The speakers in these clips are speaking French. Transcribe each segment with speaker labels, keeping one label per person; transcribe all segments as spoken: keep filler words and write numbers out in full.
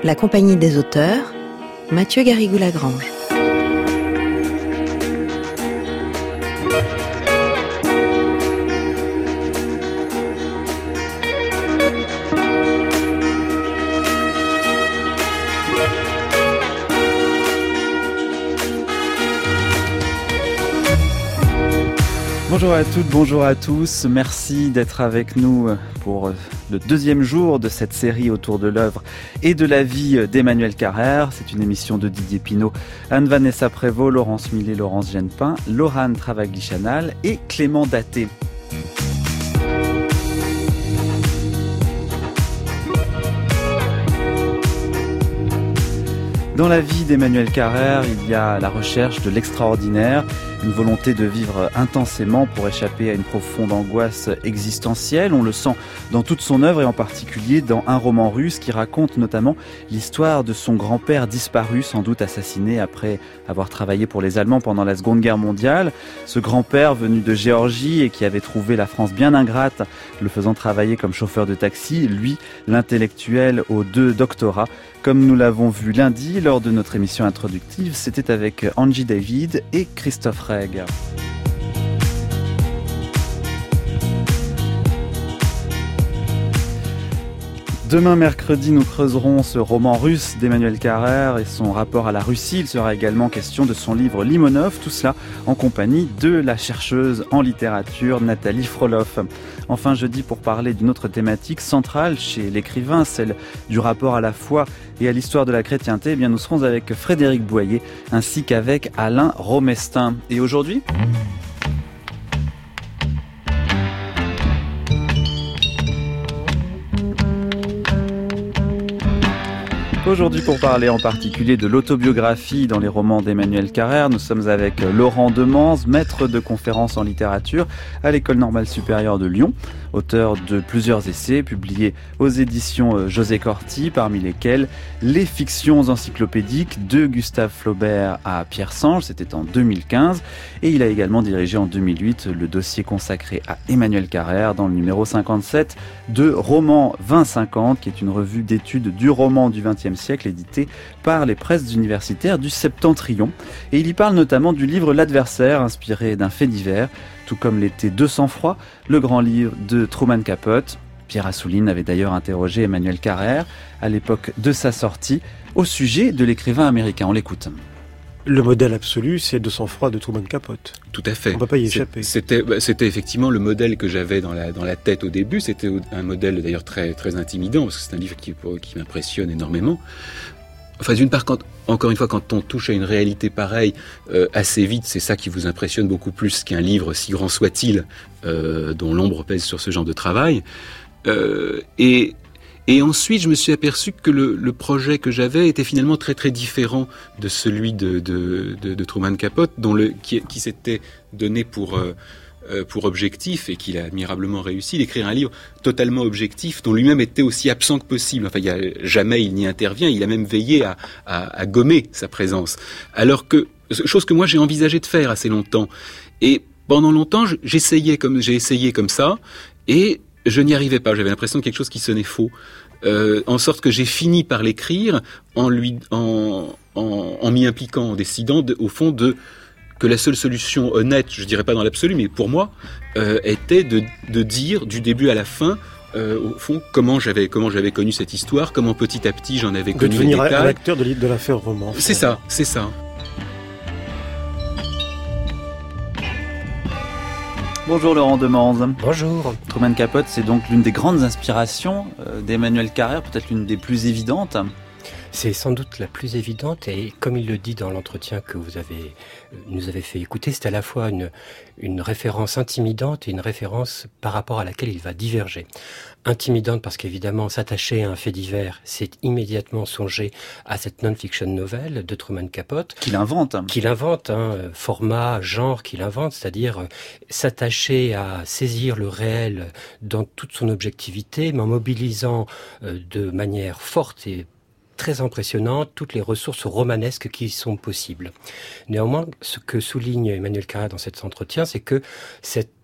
Speaker 1: La Compagnie des auteurs, Mathieu Garrigou-Lagrange.
Speaker 2: Bonjour à toutes, bonjour à tous. Merci d'être avec nous pour le deuxième jour de cette série autour de l'œuvre et de la vie d'Emmanuel Carrère. C'est une émission de Didier Pinault, Anne-Vanessa Prévost, Laurence Millet, Laurence Genepin, Laurane Travagli-Chanal et Clément Daté. Dans la vie d'Emmanuel Carrère, il y a la recherche de l'extraordinaire, une volonté de vivre intensément pour échapper à une profonde angoisse existentielle. On le sent dans toute son œuvre et en particulier dans Un roman russe qui raconte notamment l'histoire de son grand-père disparu, sans doute assassiné après avoir travaillé pour les Allemands pendant la Seconde Guerre mondiale. Ce grand-père venu de Géorgie et qui avait trouvé la France bien ingrate, le faisant travailler comme chauffeur de taxi, lui, l'intellectuel aux deux doctorats. Comme nous l'avons vu lundi lors de notre émission introductive, c'était avec Angie David et Christophe Reg. Demain mercredi, nous creuserons ce roman russe d'Emmanuel Carrère et son rapport à la Russie. Il sera également question de son livre Limonov, tout cela en compagnie de la chercheuse en littérature Nathalie Froloff. Enfin, jeudi, pour parler d'une autre thématique centrale chez l'écrivain, celle du rapport à la foi et à l'histoire de la chrétienté, eh bien, nous serons avec Frédéric Boyer ainsi qu'avec Alain Romestin. Et aujourd'hui ? Aujourd'hui, pour parler en particulier de l'autobiographie dans les romans d'Emmanuel Carrère, nous sommes avec Laurent Demans, maître de conférences en littérature à l'École normale supérieure de Lyon, auteur de plusieurs essais publiés aux éditions José Corti, parmi lesquels Les fictions encyclopédiques de Gustave Flaubert à Pierre Sange, c'était en deux mille quinze, et il a également dirigé en deux mille huit le dossier consacré à Emmanuel Carrère dans le numéro cinquante-sept de Roman vingt cinquante, qui est une revue d'études du roman du vingtième siècle édité par les presses universitaires du Septentrion. Et il y parle notamment du livre L'Adversaire, inspiré d'un fait divers, tout comme l'était Deux sang-froid, le grand livre de Truman Capote. Pierre Assouline avait d'ailleurs interrogé Emmanuel Carrère à l'époque de sa sortie au sujet de l'écrivain américain. On l'écoute.
Speaker 3: Le modèle absolu, c'est Deux sang-froid de Truman Capote.
Speaker 4: Tout à fait.
Speaker 3: On ne peut pas y échapper.
Speaker 4: C'était, c'était effectivement le modèle que j'avais dans la, dans la tête au début. C'était un modèle d'ailleurs très, très intimidant, parce que c'est un livre qui, qui m'impressionne énormément. Enfin, d'une part, quand, encore une fois, quand on touche à une réalité pareille, euh, assez vite, c'est ça qui vous impressionne beaucoup plus qu'un livre, si grand soit-il, euh, dont l'ombre pèse sur ce genre de travail. Euh, et... Et ensuite, je me suis aperçu que le, le projet que j'avais était finalement très très différent de celui de, de, de, de Truman Capote, dont le, qui, qui s'était donné pour, euh, pour objectif, et qu'il a admirablement réussi, d'écrire un livre totalement objectif, dont lui-même était aussi absent que possible. Enfin, il y a, jamais il n'y intervient, il a même veillé à, à, à gommer sa présence. Alors que, chose que moi j'ai envisagé de faire assez longtemps. Et pendant longtemps, j'essayais comme, j'ai essayé comme ça, et je n'y arrivais pas, j'avais l'impression de quelque chose qui sonnait faux. Euh, en sorte que j'ai fini par l'écrire en lui, en, en, en m'y impliquant, en décidant de, au fond de que la seule solution honnête, je dirais pas dans l'absolu, mais pour moi, euh, était de, de dire du début à la fin, euh, au fond, comment j'avais, comment j'avais connu cette histoire, comment petit à petit j'en avais
Speaker 3: de
Speaker 4: connu les détails. De
Speaker 3: devenir un acteur de, de l'affaire roman.
Speaker 4: C'est ça, c'est ça.
Speaker 2: Bonjour Laurent Demans.
Speaker 5: Bonjour.
Speaker 2: Truman Capote, c'est donc l'une des grandes inspirations d'Emmanuel Carrère, peut-être l'une des plus évidentes.
Speaker 5: C'est sans doute la plus évidente, et comme il le dit dans l'entretien que vous avez, nous avez fait écouter, c'est à la fois une, une référence intimidante et une référence par rapport à laquelle il va diverger. Intimidante parce qu'évidemment, s'attacher à un fait divers, c'est immédiatement songer à cette non-fiction nouvelle de Truman Capote.
Speaker 2: Qu'il invente.
Speaker 5: Qu'il invente, hein, format, genre qu'il invente, c'est-à-dire euh, s'attacher à saisir le réel dans toute son objectivité, mais en mobilisant euh, de manière forte et très impressionnante toutes les ressources romanesques qui sont possibles. Néanmoins, ce que souligne Emmanuel Carrère dans cet entretien, c'est que cette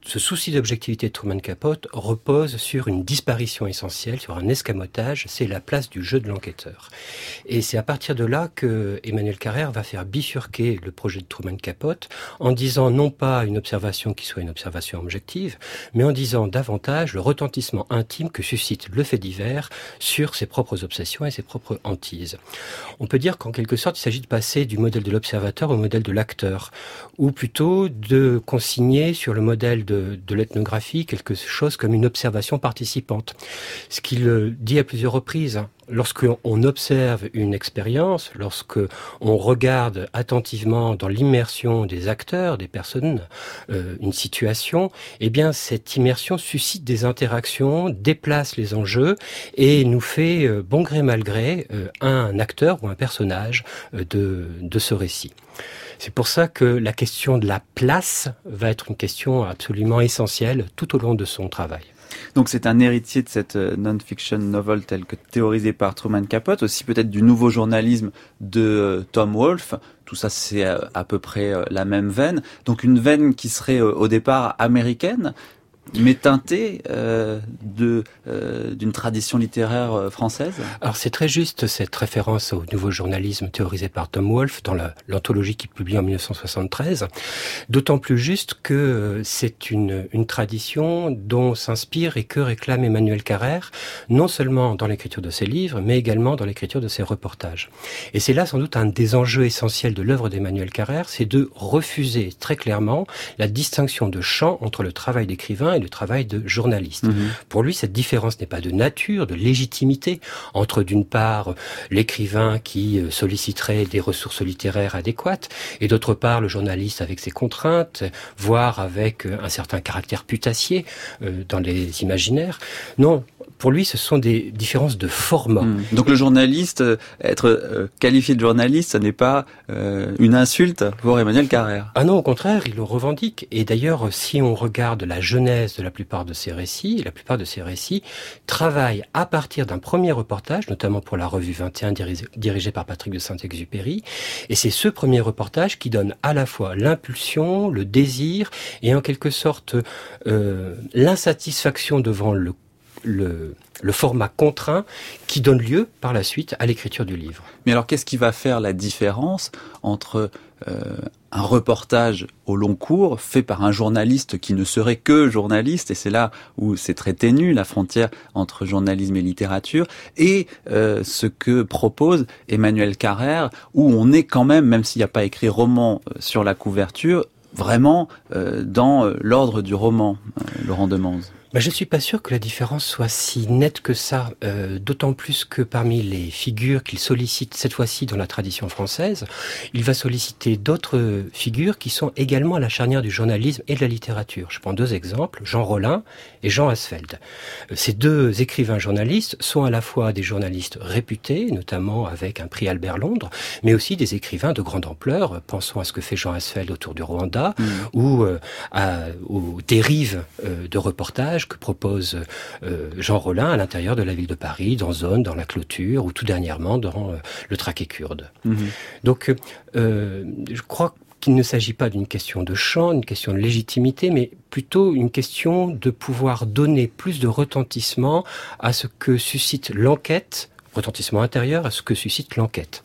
Speaker 5: ce souci d'objectivité de Truman Capote repose sur une disparition essentielle, sur un escamotage, c'est la place du jeu de l'enquêteur. Et c'est à partir de là que Emmanuel Carrère va faire bifurquer le projet de Truman Capote en disant non pas une observation qui soit une observation objective, mais en disant davantage le retentissement intime que suscite le fait divers sur ses propres obsessions et ses propres hantises. On peut dire qu'en quelque sorte, il s'agit de passer du modèle de l'observateur au modèle de l'acteur, ou plutôt de consigner sur le modèle de de l'ethnographie quelque chose comme une observation participante. Ce qu'il dit à plusieurs reprises, lorsqu'on observe une expérience, lorsqu'on regarde attentivement dans l'immersion des acteurs, des personnes, euh, une situation, eh bien cette immersion suscite des interactions, déplace les enjeux et nous fait, euh, bon gré mal gré, euh, un acteur ou un personnage euh, de, de ce récit. C'est pour ça que la question de la place va être une question absolument essentielle tout au long de son travail.
Speaker 2: Donc c'est un héritier de cette non-fiction novel telle que théorisée par Truman Capote, aussi peut-être du nouveau journalisme de Tom Wolfe. Tout ça, c'est à peu près la même veine. Donc une veine qui serait au départ américaine, mais teintée euh, de euh, d'une tradition littéraire française.
Speaker 5: Alors c'est très juste cette référence au nouveau journalisme théorisé par Tom Wolfe dans la, l'anthologie qu'il publie en dix-neuf cent soixante-treize, d'autant plus juste que c'est une, une tradition dont s'inspire et que réclame Emmanuel Carrère, non seulement dans l'écriture de ses livres, mais également dans l'écriture de ses reportages. Et c'est là sans doute un des enjeux essentiels de l'œuvre d'Emmanuel Carrère, c'est de refuser très clairement la distinction de champ entre le travail d'écrivain et le travail de journaliste. Mmh. Pour lui, cette différence n'est pas de nature, de légitimité, entre d'une part l'écrivain qui solliciterait des ressources littéraires adéquates, et d'autre part le journaliste avec ses contraintes, voire avec un certain caractère putassier euh, dans les imaginaires. Non, pour lui, ce sont des différences de format. Mmh.
Speaker 2: Donc le journaliste, être euh, qualifié de journaliste, ce n'est pas euh, une insulte pour Emmanuel Carrère.
Speaker 5: Ah non, au contraire, il le revendique. Et d'ailleurs, si on regarde la genèse de la plupart de ses récits, la plupart de ses récits travaillent à partir d'un premier reportage, notamment pour la revue vingt et un dirigée dirigé par Patrick de Saint-Exupéry. Et c'est ce premier reportage qui donne à la fois l'impulsion, le désir et en quelque sorte euh, l'insatisfaction devant le Le, le format contraint qui donne lieu par la suite à l'écriture du livre.
Speaker 2: Mais alors qu'est-ce qui va faire la différence entre euh, un reportage au long cours fait par un journaliste qui ne serait que journaliste, et c'est là où c'est très ténu la frontière entre journalisme et littérature, et euh, ce que propose Emmanuel Carrère, où on est quand même, même s'il n'y a pas écrit roman sur la couverture, vraiment euh, dans l'ordre du roman, euh, Laurent Demens.
Speaker 5: Ben, je ne suis pas sûr que la différence soit si nette que ça, euh, d'autant plus que parmi les figures qu'il sollicite cette fois-ci dans la tradition française, il va solliciter d'autres figures qui sont également à la charnière du journalisme et de la littérature. Je prends deux exemples, Jean Rollin et Jean Asfeld. Ces deux écrivains journalistes sont à la fois des journalistes réputés, notamment avec un prix Albert Londres, mais aussi des écrivains de grande ampleur. Pensons à ce que fait Jean Asfeld autour du Rwanda, mmh. ou euh, à, aux dérives euh, de reportages que propose euh, Jean Rollin à l'intérieur de la ville de Paris, dans Zone, dans La Clôture, ou tout dernièrement dans euh, Le Traqué kurde. Mmh. Donc, euh, je crois qu'il ne s'agit pas d'une question de champ, une question de légitimité, mais plutôt une question de pouvoir donner plus de retentissement à ce que suscite l'enquête, retentissement intérieur, à ce que suscite l'enquête.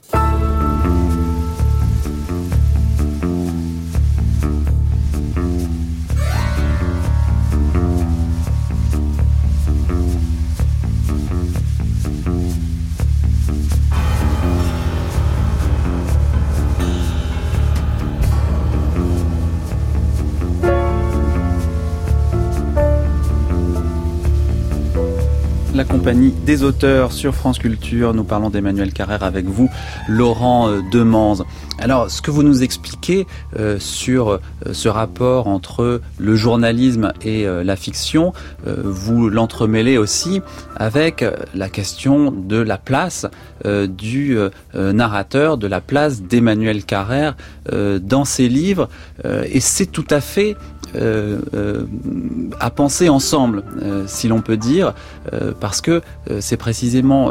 Speaker 2: La compagnie des auteurs sur France Culture. Nous parlons d'Emmanuel Carrère avec vous, Laurent Demens. Alors, ce que vous nous expliquez euh, sur euh, ce rapport entre le journalisme et euh, la fiction, euh, vous l'entremêlez aussi avec la question de la place euh, du euh, narrateur, de la place d'Emmanuel Carrère euh, dans ses livres. Euh, et c'est tout à fait euh, euh, à penser ensemble, euh, si l'on peut dire, euh, parce que euh, c'est précisément euh,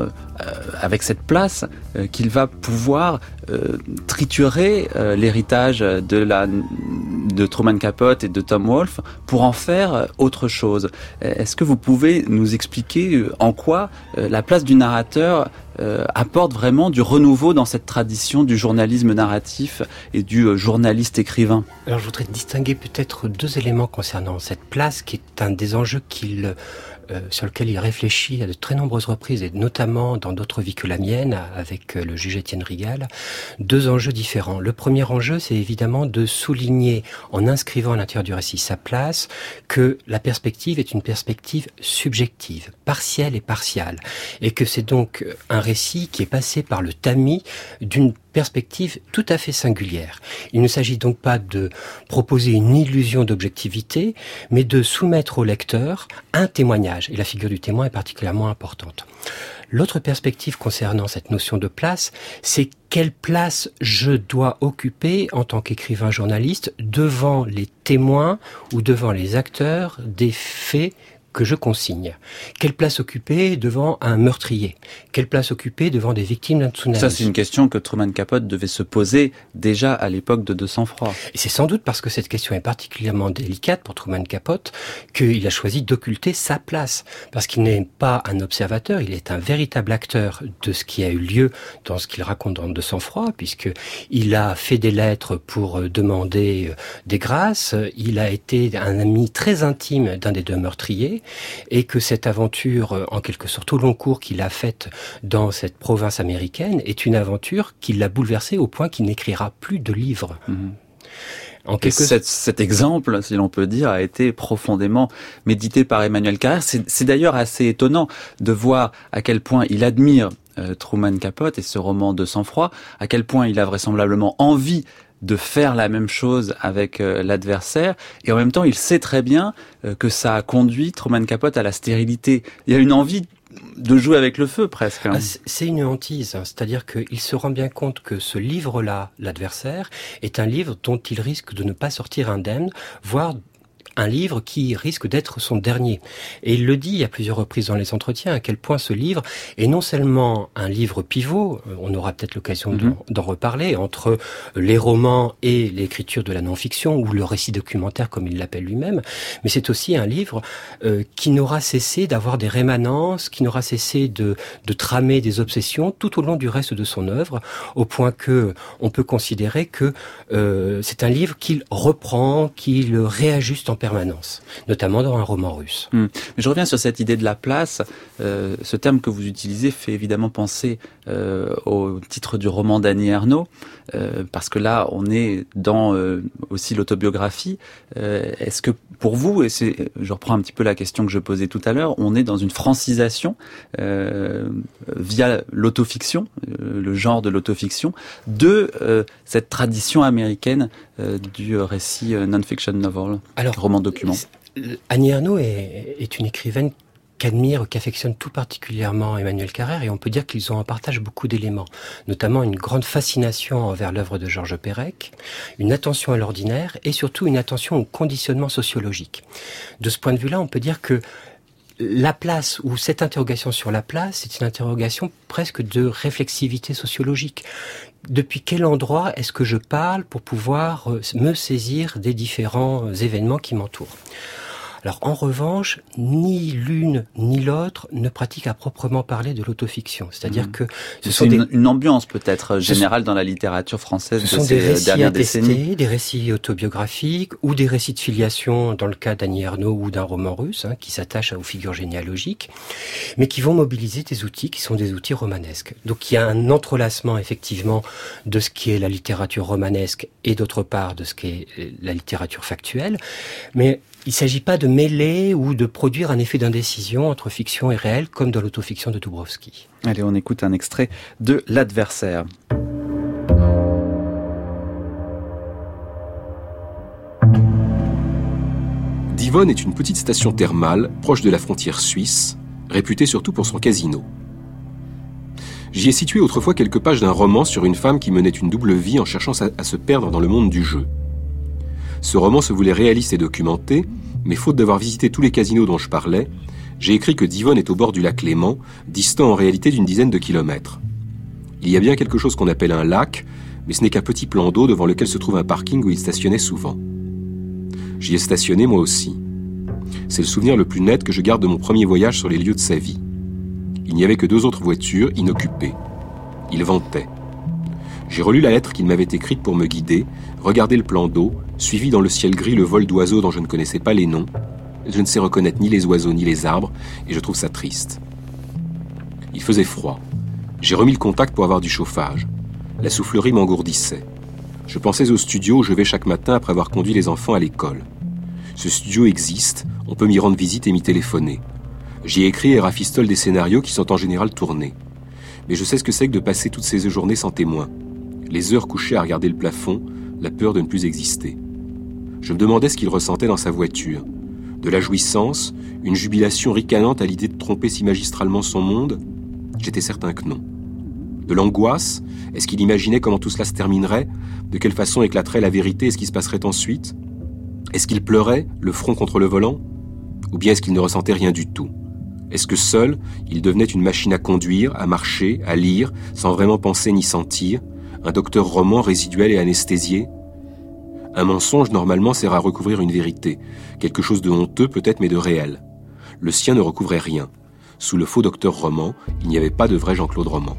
Speaker 2: avec cette place euh, qu'il va pouvoir euh, triturer euh, l'héritage de, la, de Truman Capote et de Tom Wolfe pour en faire autre chose. Est-ce que vous pouvez nous expliquer en quoi euh, la place du narrateur euh, apporte vraiment du renouveau dans cette tradition du journalisme narratif et du euh, journaliste écrivain?
Speaker 5: Alors je voudrais distinguer peut-être deux éléments concernant cette place qui est un des enjeux qu'il... Euh, sur lequel il réfléchit à de très nombreuses reprises, et notamment dans d'autres vies que la mienne, avec euh, le juge Étienne Rigal, deux enjeux différents. Le premier enjeu, c'est évidemment de souligner, en inscrivant à l'intérieur du récit sa place, que la perspective est une perspective subjective, partielle et partiale, et que c'est donc un récit qui est passé par le tamis d'une perspective tout à fait singulière. Il ne s'agit donc pas de proposer une illusion d'objectivité, mais de soumettre au lecteur un témoignage, et la figure du témoin est particulièrement importante. L'autre perspective concernant cette notion de place, c'est quelle place je dois occuper en tant qu'écrivain journaliste devant les témoins ou devant les acteurs des faits que je consigne. Quelle place occuper devant un meurtrier? Quelle place occuper devant des victimes d'un tsunami?
Speaker 2: Ça, c'est une question que Truman Capote devait se poser déjà à l'époque de De Sang-Froid.
Speaker 5: Et c'est sans doute parce que cette question est particulièrement délicate pour Truman Capote qu'il a choisi d'occulter sa place. Parce qu'il n'est pas un observateur, il est un véritable acteur de ce qui a eu lieu dans ce qu'il raconte dans De Sang-Froid, puisqu'il a fait des lettres pour demander des grâces, il a été un ami très intime d'un des deux meurtriers, et que cette aventure, en quelque sorte au long cours qu'il a faite dans cette province américaine, est une aventure qui l'a bouleversé au point qu'il n'écrira plus de livres.
Speaker 2: Mmh.
Speaker 5: En quelque...
Speaker 2: cet, cet exemple, si l'on peut dire, a été profondément médité par Emmanuel Carrère. C'est, c'est d'ailleurs assez étonnant de voir à quel point il admire euh, Truman Capote et ce roman De Sang-Froid, à quel point il a vraisemblablement envie de faire la même chose avec euh, l'adversaire, et en même temps il sait très bien euh, que ça a conduit Truman Capote à la stérilité. Il y a une envie de jouer avec le feu presque. Hein.
Speaker 5: C'est une hantise, hein. C'est-à-dire qu'il se rend bien compte que ce livre-là, l'adversaire, est un livre dont il risque de ne pas sortir indemne, voire un livre qui risque d'être son dernier. Et il le dit à plusieurs reprises dans les entretiens, à quel point ce livre est non seulement un livre pivot, on aura peut-être l'occasion mm-hmm. d'en, d'en reparler, entre les romans et l'écriture de la non-fiction, ou le récit documentaire comme il l'appelle lui-même, mais c'est aussi un livre euh, qui n'aura cessé d'avoir des rémanences, qui n'aura cessé de, de tramer des obsessions tout au long du reste de son œuvre, au point que on peut considérer que euh, c'est un livre qu'il reprend, qu'il réajuste en permanence, notamment dans un roman russe.
Speaker 2: Mmh. Mais je reviens sur cette idée de la place. Euh, ce terme que vous utilisez fait évidemment penser euh, au titre du roman d'Annie Ernaux, euh, parce que là, on est dans euh, aussi l'autobiographie. Euh, est-ce que pour vous, et c'est, je reprends un petit peu la question que je posais tout à l'heure, on est dans une francisation euh, via l'autofiction, euh, le genre de l'autofiction, de euh, cette tradition américaine euh, du récit euh, non-fiction novel, Alors, roman document.
Speaker 5: Annie Ernaux est, est une écrivaine qu'admire, qu'affectionne tout particulièrement Emmanuel Carrère, et on peut dire qu'ils ont en partage beaucoup d'éléments, notamment une grande fascination envers l'œuvre de Georges Perec, une attention à l'ordinaire et surtout une attention au conditionnement sociologique. De ce point de vue-là, on peut dire que la place, ou cette interrogation sur la place, c'est une interrogation presque de réflexivité sociologique. Depuis quel endroit est-ce que je parle pour pouvoir me saisir des différents événements qui m'entourent ? Alors, en revanche, ni l'une ni l'autre ne pratiquent à proprement parler de l'autofiction. C'est-à-dire
Speaker 2: mmh.
Speaker 5: que
Speaker 2: ce sont des... une, une ambiance peut-être générale dans la littérature française
Speaker 5: ce
Speaker 2: de
Speaker 5: sont
Speaker 2: ces
Speaker 5: des récits
Speaker 2: dernières
Speaker 5: attestés,
Speaker 2: décennies.
Speaker 5: Des récits autobiographiques ou des récits de filiation dans le cas d'Annie Ernaux ou d'un roman russe hein, qui s'attachent aux figures généalogiques, mais qui vont mobiliser des outils qui sont des outils romanesques. Donc, il y a un entrelacement effectivement de ce qui est la littérature romanesque et d'autre part de ce qui est la littérature factuelle, mais il ne s'agit pas de mêler ou de produire un effet d'indécision entre fiction et réel, comme dans l'autofiction de Dubrovsky.
Speaker 2: Allez, on écoute un extrait de L'Adversaire.
Speaker 6: Divonne est une petite station thermale, proche de la frontière suisse, réputée surtout pour son casino. J'y ai situé autrefois quelques pages d'un roman sur une femme qui menait une double vie en cherchant à se perdre dans le monde du jeu. Ce roman se voulait réaliste et documenté, mais faute d'avoir visité tous les casinos dont je parlais, J'ai écrit que Divonne est au bord du lac Léman, distant en réalité d'une dizaine de kilomètres. Il y a bien quelque chose qu'on appelle un lac, mais ce n'est qu'un petit plan d'eau devant lequel se trouve un parking où il stationnait souvent. J'y ai stationné moi aussi. C'est le souvenir le plus net que je garde de mon premier voyage sur les lieux de sa vie. Il n'y avait que deux autres voitures inoccupées. Il ventait. J'ai relu la lettre qu'il m'avait écrite pour me guider, regardé le plan d'eau, suivi dans le ciel gris le vol d'oiseaux dont je ne connaissais pas les noms. Je ne sais reconnaître ni les oiseaux ni les arbres, et je trouve ça triste. Il faisait froid. J'ai remis le contact pour avoir du chauffage. La soufflerie m'engourdissait. Je pensais au studio où je vais chaque matin après avoir conduit les enfants à l'école. Ce studio existe, on peut m'y rendre visite et m'y téléphoner. J'y écris et rafistole des scénarios qui sont en général tournés. Mais je sais ce que c'est que de passer toutes ces journées sans témoin. Les heures couchées à regarder le plafond, la peur de ne plus exister. Je me demandais ce qu'il ressentait dans sa voiture. De la jouissance, une jubilation ricanante à l'idée de tromper si magistralement son monde? J'étais certain que non. De l'angoisse? Est-ce qu'il imaginait comment tout cela se terminerait? De quelle façon éclaterait la vérité et ce qui se passerait ensuite? Est-ce qu'il pleurait, le front contre le volant? Ou bien est-ce qu'il ne ressentait rien du tout? Est-ce que seul, il devenait une machine à conduire, à marcher, à lire, sans vraiment penser ni sentir, un docteur roman résiduel et anesthésié? Un mensonge, normalement, sert à recouvrir une vérité. Quelque chose de honteux, peut-être, mais de réel. Le sien ne recouvrait rien. Sous le faux docteur Roman, il n'y avait pas de vrai Jean-Claude Roman.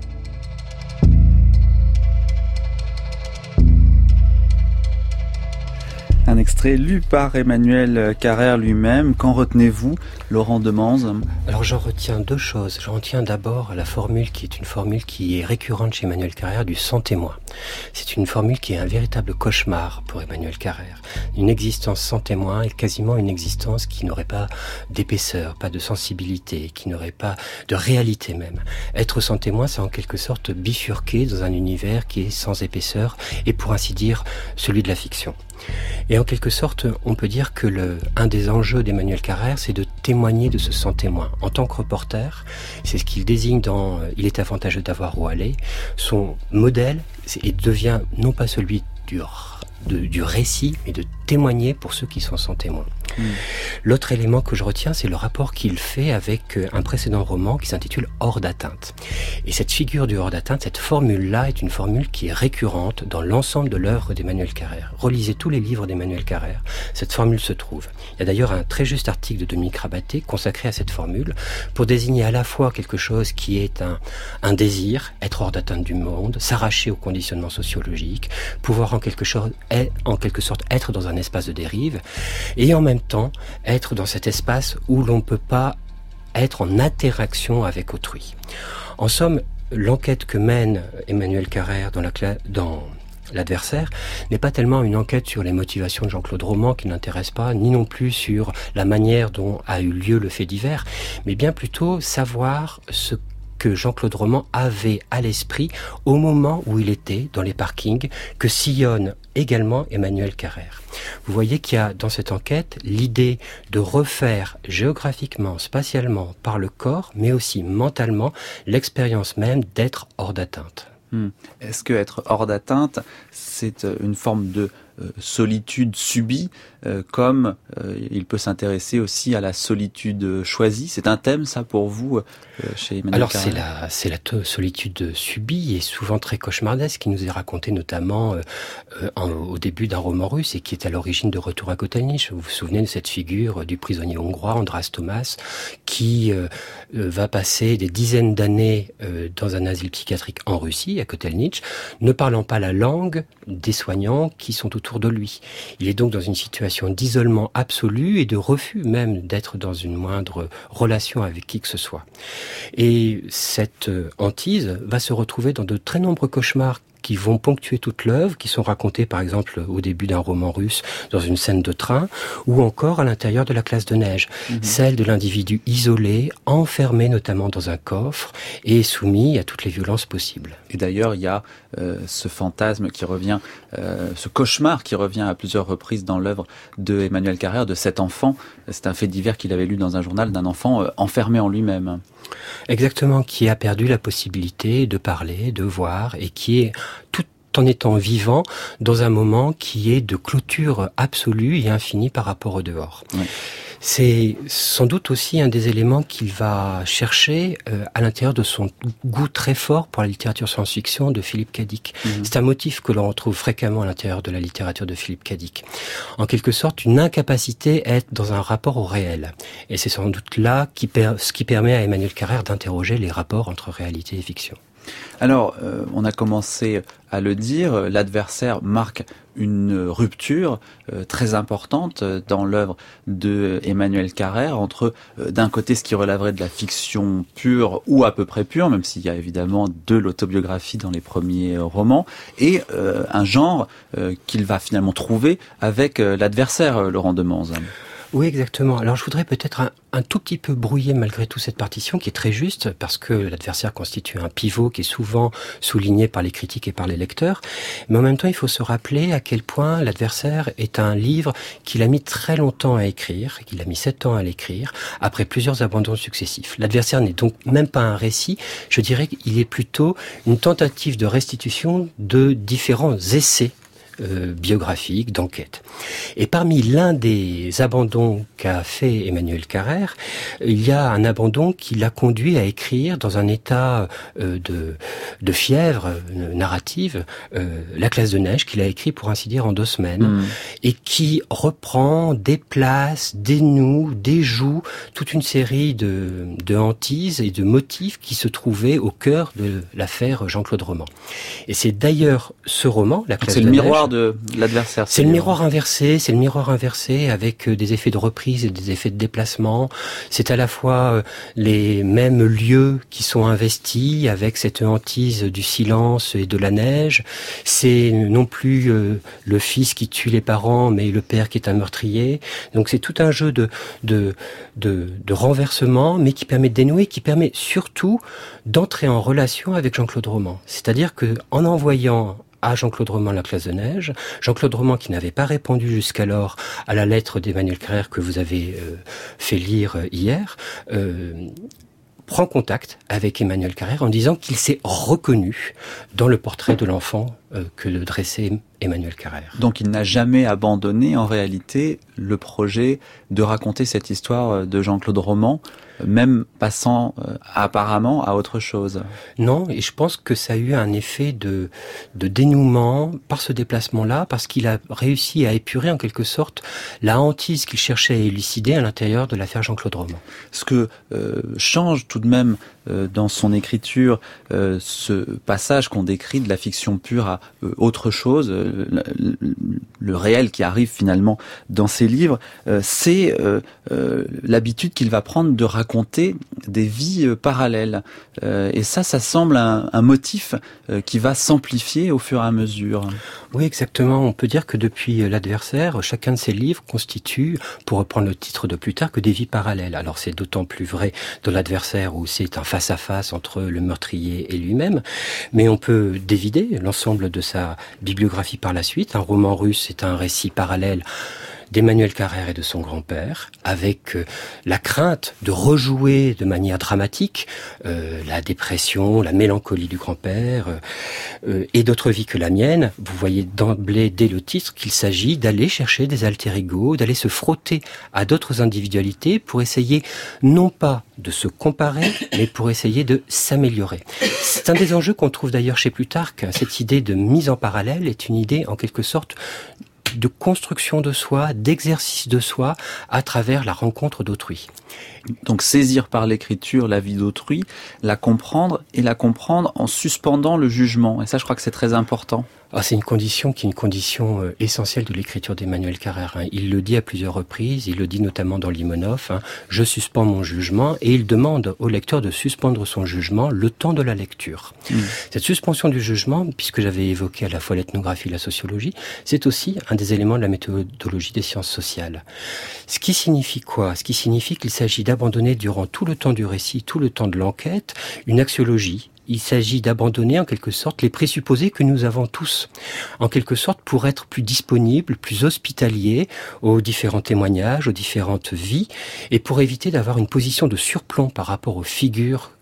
Speaker 2: Un extrait lu par Emmanuel Carrère lui-même. Qu'en retenez-vous, Laurent Demanze?
Speaker 5: Alors j'en retiens deux choses. J'en retiens d'abord la formule qui est une formule qui est récurrente chez Emmanuel Carrère du sans témoin. C'est une formule qui est un véritable cauchemar pour Emmanuel Carrère. Une existence sans témoin est quasiment une existence qui n'aurait pas d'épaisseur, pas de sensibilité, qui n'aurait pas de réalité même. Être sans témoin, c'est en quelque sorte bifurquer dans un univers qui est sans épaisseur et pour ainsi dire celui de la fiction. Et en quelque sorte, on peut dire que le, un des enjeux d'Emmanuel Carrère, c'est de témoigner de ce sans-témoin. En tant que reporter, c'est ce qu'il désigne dans « Il est avantageux d'avoir où aller ». Son modèle et devient non pas celui du, de, du récit, mais de témoigner pour ceux qui sont sans témoin. Mmh. L'autre élément que je retiens, c'est le rapport qu'il fait avec un précédent roman qui s'intitule « Hors d'atteinte ». Et cette figure du hors d'atteinte, cette formule-là est une formule qui est récurrente dans l'ensemble de l'œuvre d'Emmanuel Carrère. Relisez tous les livres d'Emmanuel Carrère, cette formule se trouve. Il y a d'ailleurs un très juste article de Dominique Rabaté consacré à cette formule pour désigner à la fois quelque chose qui est un, un désir, être hors d'atteinte du monde, s'arracher au conditionnement sociologique, pouvoir en quelque, chose, en quelque sorte être dans un espace de dérive, et en même temps être dans cet espace où l'on ne peut pas être en interaction avec autrui. En somme, l'enquête que mène Emmanuel Carrère dans la cla- dans L'adversaire n'est pas tellement une enquête sur les motivations de Jean-Claude Roman qui n'intéresse pas, ni non plus sur la manière dont a eu lieu le fait divers, mais bien plutôt savoir ce que Jean-Claude Roman avait à l'esprit au moment où il était dans les parkings que sillonne également Emmanuel Carrère. Vous voyez qu'il y a dans cette enquête l'idée de refaire géographiquement, spatialement, par le corps, mais aussi mentalement, l'expérience même d'être hors d'atteinte.
Speaker 2: Hum. Est-ce que être hors d'atteinte, c'est une forme de euh, solitude subie, euh, comme euh, il peut s'intéresser aussi à la solitude choisie? C'est un thème, ça, pour vous, euh, chez Emmanuel
Speaker 5: Alors,
Speaker 2: Carrère?
Speaker 5: c'est la, c'est la t- solitude subie et souvent très cauchemardesque qui nous est racontée notamment euh, euh, en, au début d'un roman russe et qui est à l'origine de Retour à Kotelnitch. Vous vous souvenez de cette figure du prisonnier hongrois, András Thomas, qui euh, euh, va passer des dizaines d'années euh, dans un asile psychiatrique en Russie, à Kotelnitch, ne parlant pas la langue des soignants qui sont autour de lui. Il est donc dans une situation d'isolement absolu et de refus même d'être dans une moindre relation avec qui que ce soit. Et cette hantise va se retrouver dans de très nombreux cauchemars qui vont ponctuer toute l'œuvre, qui sont racontés par exemple au début d'un roman russe dans une scène de train, ou encore à l'intérieur de la classe de neige, mmh. celle de l'individu isolé, enfermé notamment dans un coffre et soumis à toutes les violences possibles.
Speaker 2: Et d'ailleurs, il y a euh, ce fantasme qui revient, euh, ce cauchemar qui revient à plusieurs reprises dans l'œuvre de Emmanuel Carrère, de cet enfant. C'est un fait divers qu'il avait lu dans un journal d'un enfant euh, enfermé en lui-même.
Speaker 5: Exactement, qui a perdu la possibilité de parler, de voir, et qui est tout en étant vivant dans un moment qui est de clôture absolue et infinie par rapport au dehors. Oui. C'est sans doute aussi un des éléments qu'il va chercher euh, à l'intérieur de son goût très fort pour la littérature science-fiction de Philip K. Dick. Mmh. C'est un motif que l'on retrouve fréquemment à l'intérieur de la littérature de Philip K. Dick. En quelque sorte, une incapacité à être dans un rapport au réel. Et c'est sans doute là qui per- ce qui permet à Emmanuel Carrère d'interroger les rapports entre réalité et fiction.
Speaker 2: Alors, euh, on a commencé à le dire, l'adversaire marque une rupture euh, très importante dans l'œuvre de Emmanuel Carrère entre, euh, d'un côté, ce qui relèverait de la fiction pure ou à peu près pure, même s'il y a évidemment de l'autobiographie dans les premiers romans, et euh, un genre euh, qu'il va finalement trouver avec euh, l'adversaire, euh, Laurent Demens.
Speaker 5: Oui, exactement. Alors, je voudrais peut-être un, un tout petit peu brouiller malgré tout cette partition qui est très juste parce que l'adversaire constitue un pivot qui est souvent souligné par les critiques et par les lecteurs. Mais en même temps, il faut se rappeler à quel point l'adversaire est un livre qu'il a mis très longtemps à écrire, qu'il a mis sept ans à l'écrire, après plusieurs abandons successifs. L'adversaire n'est donc même pas un récit. Je dirais qu'il est plutôt une tentative de restitution de différents essais Euh, biographique, d'enquête. Et parmi l'un des abandons qu'a fait Emmanuel Carrère, il y a un abandon qui l'a conduit à écrire dans un état euh, de, de fièvre euh, narrative, euh, La classe de neige, qu'il a écrit pour ainsi dire en deux semaines, mmh. et qui reprend, déplace, dénoue, déjoue toute une série de, de hantises et de motifs qui se trouvaient au cœur de l'affaire Jean-Claude Roman. Et c'est d'ailleurs ce roman, La classe
Speaker 2: c'est
Speaker 5: de
Speaker 2: le
Speaker 5: neige,
Speaker 2: miroir de l'adversaire.
Speaker 5: C'est le miroir inversé, c'est le miroir inversé avec des effets de reprise et des effets de déplacement. C'est à la fois les mêmes lieux qui sont investis avec cette hantise du silence et de la neige. C'est non plus euh, le fils qui tue les parents, mais le père qui est un meurtrier. Donc c'est tout un jeu de, de, de, de renversement, mais qui permet de dénouer, qui permet surtout d'entrer en relation avec Jean-Claude Roman. C'est-à-dire que en envoyant à Jean-Claude Roman La classe de neige, Jean-Claude Roman qui n'avait pas répondu jusqu'alors à la lettre d'Emmanuel Carrère que vous avez euh, fait lire hier, euh, prend contact avec Emmanuel Carrère en disant qu'il s'est reconnu dans le portrait de l'enfant euh, que dressait Emmanuel Carrère.
Speaker 2: Donc il n'a jamais abandonné en réalité le projet de raconter cette histoire de Jean-Claude Roman, même passant euh, apparemment à autre chose.
Speaker 5: Non, et je pense que ça a eu un effet de, de dénouement par ce déplacement-là, parce qu'il a réussi à épurer en quelque sorte la hantise qu'il cherchait à élucider à l'intérieur de l'affaire Jean-Claude Roman.
Speaker 2: Ce que euh, change tout de même euh, dans son écriture euh, ce passage qu'on décrit de la fiction pure à euh, autre chose, euh, le, le réel qui arrive finalement dans ses livres, euh, c'est euh, euh, l'habitude qu'il va prendre de raconter des vies euh, parallèles. Euh, et ça, ça semble un, un motif euh, qui va s'amplifier au fur et à mesure.
Speaker 5: Oui, exactement. On peut dire que depuis l'adversaire, chacun de ces livres constitue, pour reprendre le titre de plus tard, que des vies parallèles. Alors c'est d'autant plus vrai dans l'adversaire où c'est un face-à-face entre le meurtrier et lui-même, mais on peut dévider l'ensemble de sa bibliographie par la suite. Un roman russe est un récit parallèle d'Emmanuel Carrère et de son grand-père, avec euh, la crainte de rejouer de manière dramatique euh, la dépression, la mélancolie du grand-père euh, et d'autres vies que la mienne. Vous voyez d'emblée, dès le titre, qu'il s'agit d'aller chercher des alter-ego, d'aller se frotter à d'autres individualités pour essayer non pas de se comparer, mais pour essayer de s'améliorer. C'est un des enjeux qu'on trouve d'ailleurs chez Plutarque. Cette idée de mise en parallèle est une idée en quelque sorte de construction de soi, d'exercice de soi à travers la rencontre d'autrui.
Speaker 2: Donc saisir par l'écriture la vie d'autrui, la comprendre et la comprendre en suspendant le jugement. Et ça, je crois que c'est très important.
Speaker 5: Ah, c'est une condition qui est une condition euh, essentielle de l'écriture d'Emmanuel Carrère. Hein. Il le dit à plusieurs reprises, il le dit notamment dans Limonov, hein, je suspends mon jugement, et il demande au lecteur de suspendre son jugement le temps de la lecture. Mmh. Cette suspension du jugement, puisque j'avais évoqué à la fois l'ethnographie et la sociologie, c'est aussi un des éléments de la méthodologie des sciences sociales. Ce qui signifie quoi ? Ce qui signifie qu'il s'agit d'abandonner durant tout le temps du récit, tout le temps de l'enquête, une axiologie. Il s'agit d'abandonner en quelque sorte les présupposés que nous avons tous, en quelque sorte pour être plus disponible, plus hospitalier aux différents témoignages, aux différentes vies, et pour éviter d'avoir une position de surplomb par rapport aux figures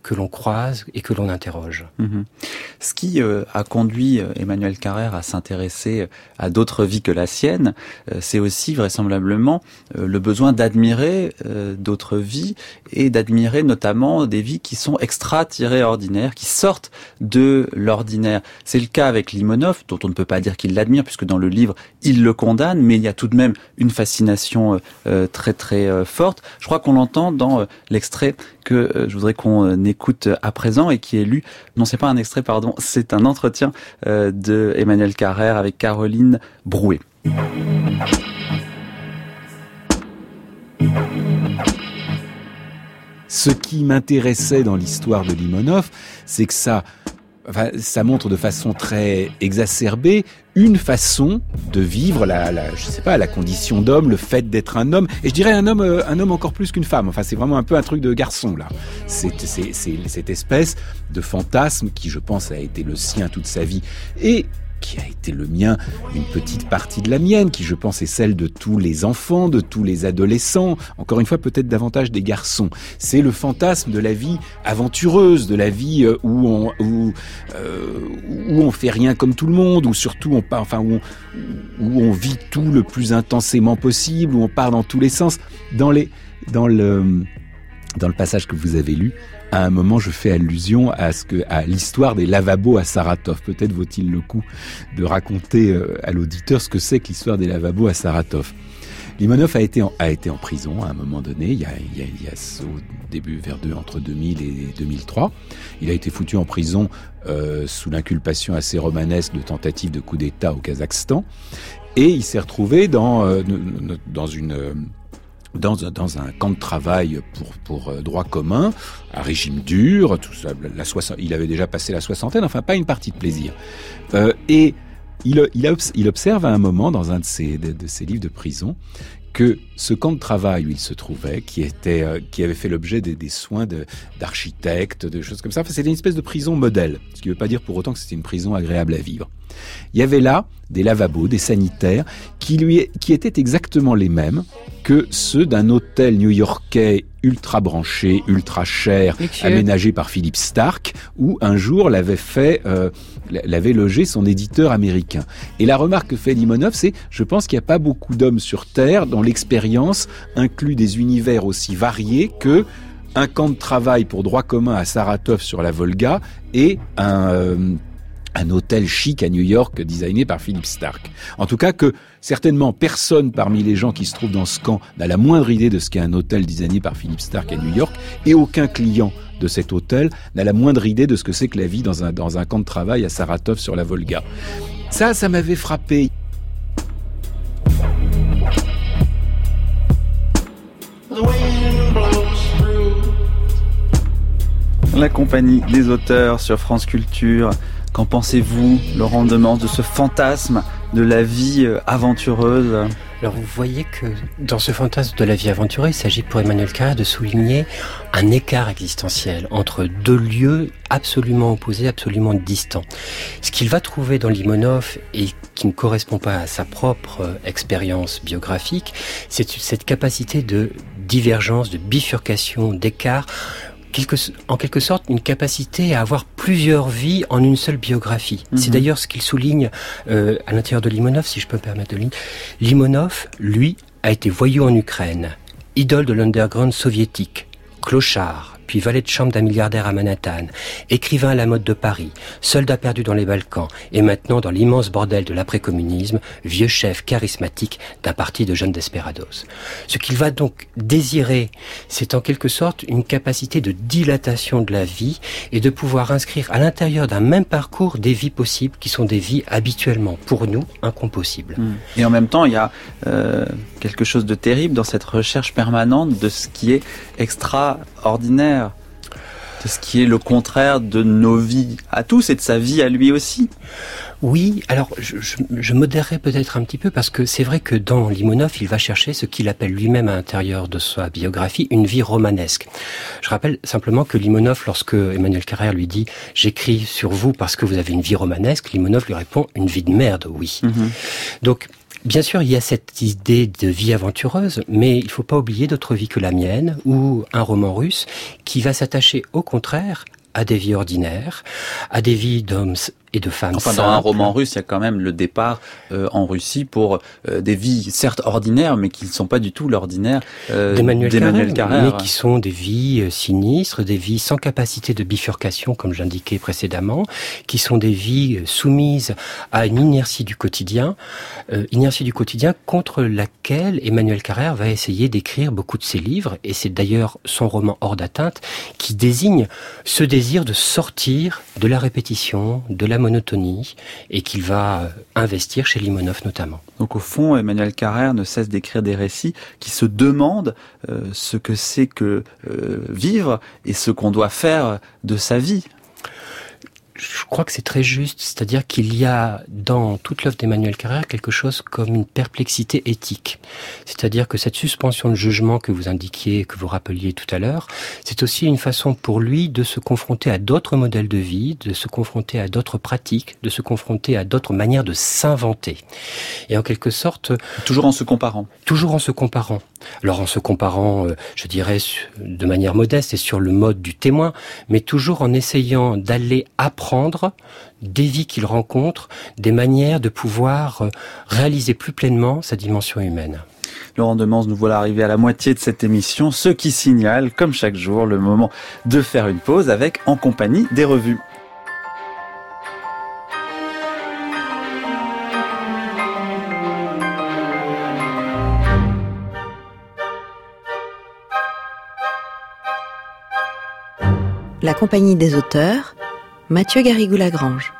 Speaker 5: que l'on croise et que l'on interroge.
Speaker 2: Mmh. Ce qui euh, a conduit Emmanuel Carrère à s'intéresser à d'autres vies que la sienne, euh, c'est aussi vraisemblablement euh, le besoin d'admirer euh, d'autres vies et d'admirer notamment des vies qui sont extra-ordinaires, qui sortent de l'ordinaire. C'est le cas avec Limonov, dont on ne peut pas dire qu'il l'admire, puisque dans le livre, il le condamne, mais il y a tout de même une fascination euh, très très euh, forte. Je crois qu'on l'entend dans euh, l'extrait que euh, je voudrais qu'on euh, écoute à présent et qui est lu, non c'est pas un extrait pardon, c'est un entretien euh, de Emmanuel Carrère avec Caroline Brouet.
Speaker 7: Ce qui m'intéressait dans l'histoire de Limonov, c'est que ça, enfin, ça montre de façon très exacerbée une façon de vivre la, la, je sais pas, la condition d'homme, le fait d'être un homme, et je dirais un homme, un homme encore plus qu'une femme. Enfin, c'est vraiment un peu un truc de garçon là. C'est, c'est, c'est cette espèce de fantasme qui, je pense, a été le sien toute sa vie et qui a été le mien, une petite partie de la mienne, qui je pense est celle de tous les enfants, de tous les adolescents, encore une fois peut-être davantage des garçons. C'est le fantasme de la vie aventureuse, de la vie où on où, euh, où on fait rien comme tout le monde, où surtout on part, enfin où on, où on vit tout le plus intensément possible, où on part dans tous les sens. Dans les dans le dans le passage que vous avez lu, à un moment, je fais allusion à ce que, à l'histoire des lavabos à Saratov. Peut-être vaut-il le coup de raconter euh, à l'auditeur ce que c'est que l'histoire des lavabos à Saratov. Limonov a été en, a été en prison à un moment donné, il y a, il y a, il y a au début vers deux, entre deux mille et deux mille trois. Il a été foutu en prison euh, sous l'inculpation assez romanesque de tentative de coup d'État au Kazakhstan. Et il s'est retrouvé dans, euh, dans une... Euh, Dans, dans un camp de travail pour, pour droit commun, un régime dur, tout ça, la soixante, il avait déjà passé la soixantaine, enfin pas une partie de plaisir. Euh, et il, il, il observe à un moment, dans un de ses, de, de ses livres de prison, que ce camp de travail où il se trouvait, qui était, euh, qui avait fait l'objet des, des soins de, d'architectes, de choses comme ça, enfin, c'était une espèce de prison modèle, ce qui ne veut pas dire pour autant que c'était une prison agréable à vivre. Il y avait là des lavabos, des sanitaires, qui lui, qui étaient exactement les mêmes que ceux d'un hôtel new-yorkais ultra branché, ultra cher, Luxueux. Aménagé par Philippe Stark, où un jour l'avait fait, euh, l'avait logé son éditeur américain. Et la remarque que fait Limonov, c'est, je pense qu'il n'y a pas beaucoup d'hommes sur Terre dont l'expérience inclut des univers aussi variés que un camp de travail pour droit commun à Saratov sur la Volga et un... Euh, un hôtel chic à New York designé par Philippe Stark. En tout cas que certainement personne parmi les gens qui se trouvent dans ce camp n'a la moindre idée de ce qu'est un hôtel designé par Philippe Stark à New York, et aucun client de cet hôtel n'a la moindre idée de ce que c'est que la vie dans un, dans un camp de travail à Saratov sur la Volga. Ça, ça m'avait frappé.
Speaker 2: La compagnie des auteurs sur France Culture. Qu'en pensez-vous, Laurent Demans, de ce fantasme de la vie aventureuse ?
Speaker 5: Alors vous voyez que dans ce fantasme de la vie aventureuse, il s'agit pour Emmanuel Carrère de souligner un écart existentiel entre deux lieux absolument opposés, absolument distants. Ce qu'il va trouver dans Limonov et qui ne correspond pas à sa propre expérience biographique, c'est cette capacité de divergence, de bifurcation, d'écart, Quelque, en quelque sorte une capacité à avoir plusieurs vies en une seule biographie. Mmh. C'est d'ailleurs ce qu'il souligne euh, à l'intérieur de Limonov, si je peux me permettre de lire. Limonov, lui, a été voyou en Ukraine, idole de l'underground soviétique, clochard, puis valet de chambre d'un milliardaire à Manhattan, écrivain à la mode de Paris, soldat perdu dans les Balkans, et maintenant dans l'immense bordel de l'après-communisme, vieux chef charismatique d'un parti de jeunes desperados. Ce qu'il va donc désirer, c'est en quelque sorte une capacité de dilatation de la vie et de pouvoir inscrire à l'intérieur d'un même parcours des vies possibles qui sont des vies habituellement, pour nous, incompossibles.
Speaker 2: Et en même temps, il y a euh, quelque chose de terrible dans cette recherche permanente de ce qui est extraordinaire, de ce qui est le contraire de nos vies à tous et de sa vie à lui aussi.
Speaker 5: Oui, alors je, je, je modérerai peut-être un petit peu parce que c'est vrai que dans Limonov, il va chercher ce qu'il appelle lui-même à l'intérieur de sa biographie une vie romanesque. Je rappelle simplement que Limonov, lorsque Emmanuel Carrère lui dit « J'écris sur vous parce que vous avez une vie romanesque », Limonov lui répond « Une vie de merde, oui. Mm-hmm. » Donc, Bien sûr, il y a cette idée de vie aventureuse, mais il ne faut pas oublier d'autres vies que la mienne, ou un roman russe qui va s'attacher au contraire à des vies ordinaires, à des vies d'hommes et de femmes
Speaker 2: enfin,
Speaker 5: simples.
Speaker 2: Dans un roman russe, il y a quand même le départ euh, en Russie pour euh, des vies certes ordinaires, mais qui ne sont pas du tout l'ordinaire euh,
Speaker 5: d'Emmanuel
Speaker 2: Carrère,
Speaker 5: Carrère, mais qui sont des vies euh, sinistres, des vies sans capacité de bifurcation, comme j'indiquais précédemment, qui sont des vies euh, soumises à une inertie du quotidien, euh, inertie du quotidien contre laquelle Emmanuel Carrère va essayer d'écrire beaucoup de ses livres, et c'est d'ailleurs son roman Hors d'atteinte qui désigne ce désir de sortir de la répétition, de la monotonie, et qu'il va investir chez Limonov notamment.
Speaker 2: Donc au fond, Emmanuel Carrère ne cesse d'écrire des récits qui se demandent euh, ce que c'est que euh, vivre et ce qu'on doit faire de sa vie.
Speaker 5: Je crois que c'est très juste, c'est-à-dire qu'il y a dans toute l'œuvre d'Emmanuel Carrère quelque chose comme une perplexité éthique. C'est-à-dire que cette suspension de jugement que vous indiquiez, que vous rappeliez tout à l'heure, c'est aussi une façon pour lui de se confronter à d'autres modèles de vie, de se confronter à d'autres pratiques, de se confronter à d'autres manières de s'inventer. Et en quelque sorte...
Speaker 2: Toujours en se comparant.
Speaker 5: Toujours en se comparant. Alors en se comparant, euh, je dirais, de manière modeste et sur le mode du témoin, mais toujours en essayant d'aller apprendre des vies qu'il rencontre, des manières de pouvoir réaliser plus pleinement sa dimension humaine.
Speaker 2: Laurent Demans, nous voilà arrivés à la moitié de cette émission, ce qui signale, comme chaque jour, le moment de faire une pause avec En compagnie des revues.
Speaker 1: La compagnie des auteurs, Mathieu Garrigou-Lagrange.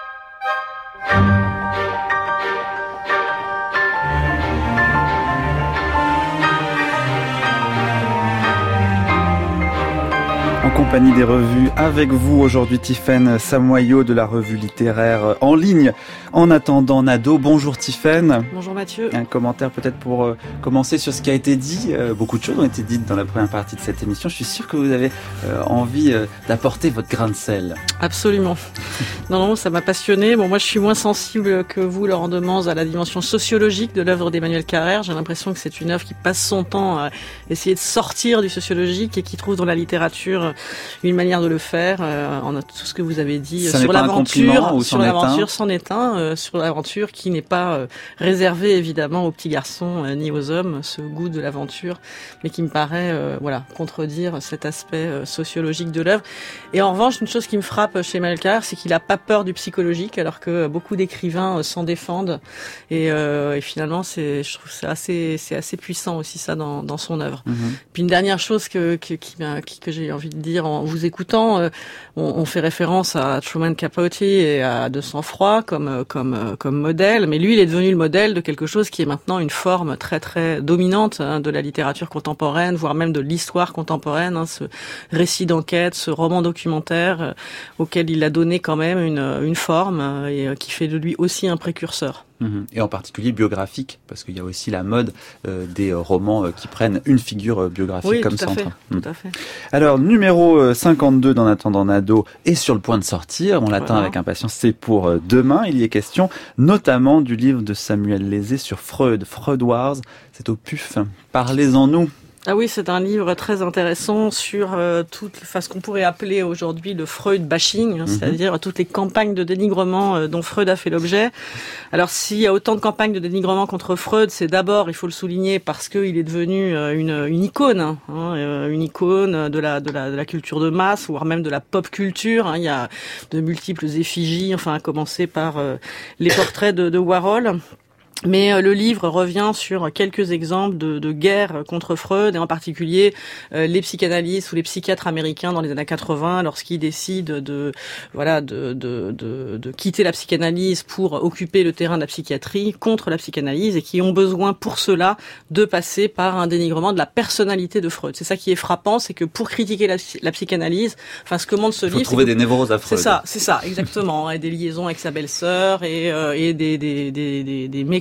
Speaker 2: En compagnie des revues, avec vous aujourd'hui Tiffaine Samoyau de la revue littéraire en ligne. En attendant Nado, bonjour Tiffaine.
Speaker 8: Bonjour Mathieu.
Speaker 2: Un commentaire peut-être pour euh, commencer sur ce qui a été dit. Euh, beaucoup de choses ont été dites dans la première partie de cette émission. Je suis sûr que vous avez euh, envie euh, d'apporter votre grain de sel.
Speaker 8: Absolument. Non, non, ça m'a passionné. Bon, moi je suis moins sensible que vous, Laurent Demans, à la dimension sociologique de l'œuvre d'Emmanuel Carrère. J'ai l'impression que c'est une œuvre qui passe son temps à essayer de sortir du sociologique et qui trouve dans la littérature une manière de le faire. Euh, en tout ce que vous avez dit
Speaker 2: ça
Speaker 8: sur l'aventure, sur l'aventure
Speaker 2: c'en
Speaker 8: est un. Euh, sur l'aventure qui n'est pas euh, réservée évidemment aux petits garçons euh, ni aux hommes, ce goût de l'aventure, mais qui me paraît euh, voilà contredire cet aspect euh, sociologique de l'œuvre. Et en revanche, une chose qui me frappe chez Emmanuel Carrère, c'est qu'il a pas peur du psychologique, alors que beaucoup d'écrivains euh, s'en défendent. Et, euh, et finalement, c'est, je trouve c'est assez, c'est assez puissant aussi ça dans, dans son œuvre. Mm-hmm. Puis une dernière chose que que, qui, qui, que j'ai envie de dire en vous écoutant, euh, on, on fait référence à Truman Capote et à De sang-froid comme comme comme modèle, mais lui il est devenu le modèle de quelque chose qui est maintenant une forme très très dominante hein, de la littérature contemporaine, voire même de l'histoire contemporaine, hein, ce récit d'enquête, ce roman documentaire euh, auquel il a donné quand même une une forme euh, et euh, qui fait de lui aussi un précurseur.
Speaker 2: Et en particulier biographique, parce qu'il y a aussi la mode euh, des romans euh, qui prennent une figure euh, biographique
Speaker 8: oui,
Speaker 2: comme
Speaker 8: tout à
Speaker 2: centre.
Speaker 8: Fait, mmh. Tout à fait.
Speaker 2: Alors, numéro cinquante-deux d'En attendant Nado est sur le point de sortir. On l'attend voilà. avec impatience. C'est pour euh, demain. Il y est question notamment du livre de Samuel Lézé sur Freud, Freud Wars. C'est au P U F. Parlez-en-nous.
Speaker 8: Ah oui, c'est un livre très intéressant sur euh, toute enfin, ce qu'on pourrait appeler aujourd'hui le Freud bashing, hein, mm-hmm. c'est-à-dire toutes les campagnes de dénigrement euh, dont Freud a fait l'objet. Alors s'il y a autant de campagnes de dénigrement contre Freud, c'est d'abord, il faut le souligner, parce qu'il est devenu euh, une, une icône, hein, euh, une icône de la, de, la, de la culture de masse, voire même de la pop culture. Hein. Il y a de multiples effigies, enfin à commencer par euh, les portraits de, de Warhol. Mais euh, le livre revient sur quelques exemples de, de guerre contre Freud, et en particulier euh, les psychanalystes ou les psychiatres américains dans les années quatre-vingts, lorsqu'ils décident de voilà de, de, de, de quitter la psychanalyse pour occuper le terrain de la psychiatrie contre la psychanalyse, et qui ont besoin pour cela de passer par un dénigrement de la personnalité de Freud. C'est ça qui est frappant, c'est que pour critiquer la, la psychanalyse, enfin ce que montre ce livre,
Speaker 2: il faut trouver des névroses à Freud.
Speaker 8: C'est ça, c'est ça, exactement, et des liaisons avec sa belle-sœur et, euh, et des, des, des, des, des mécontentements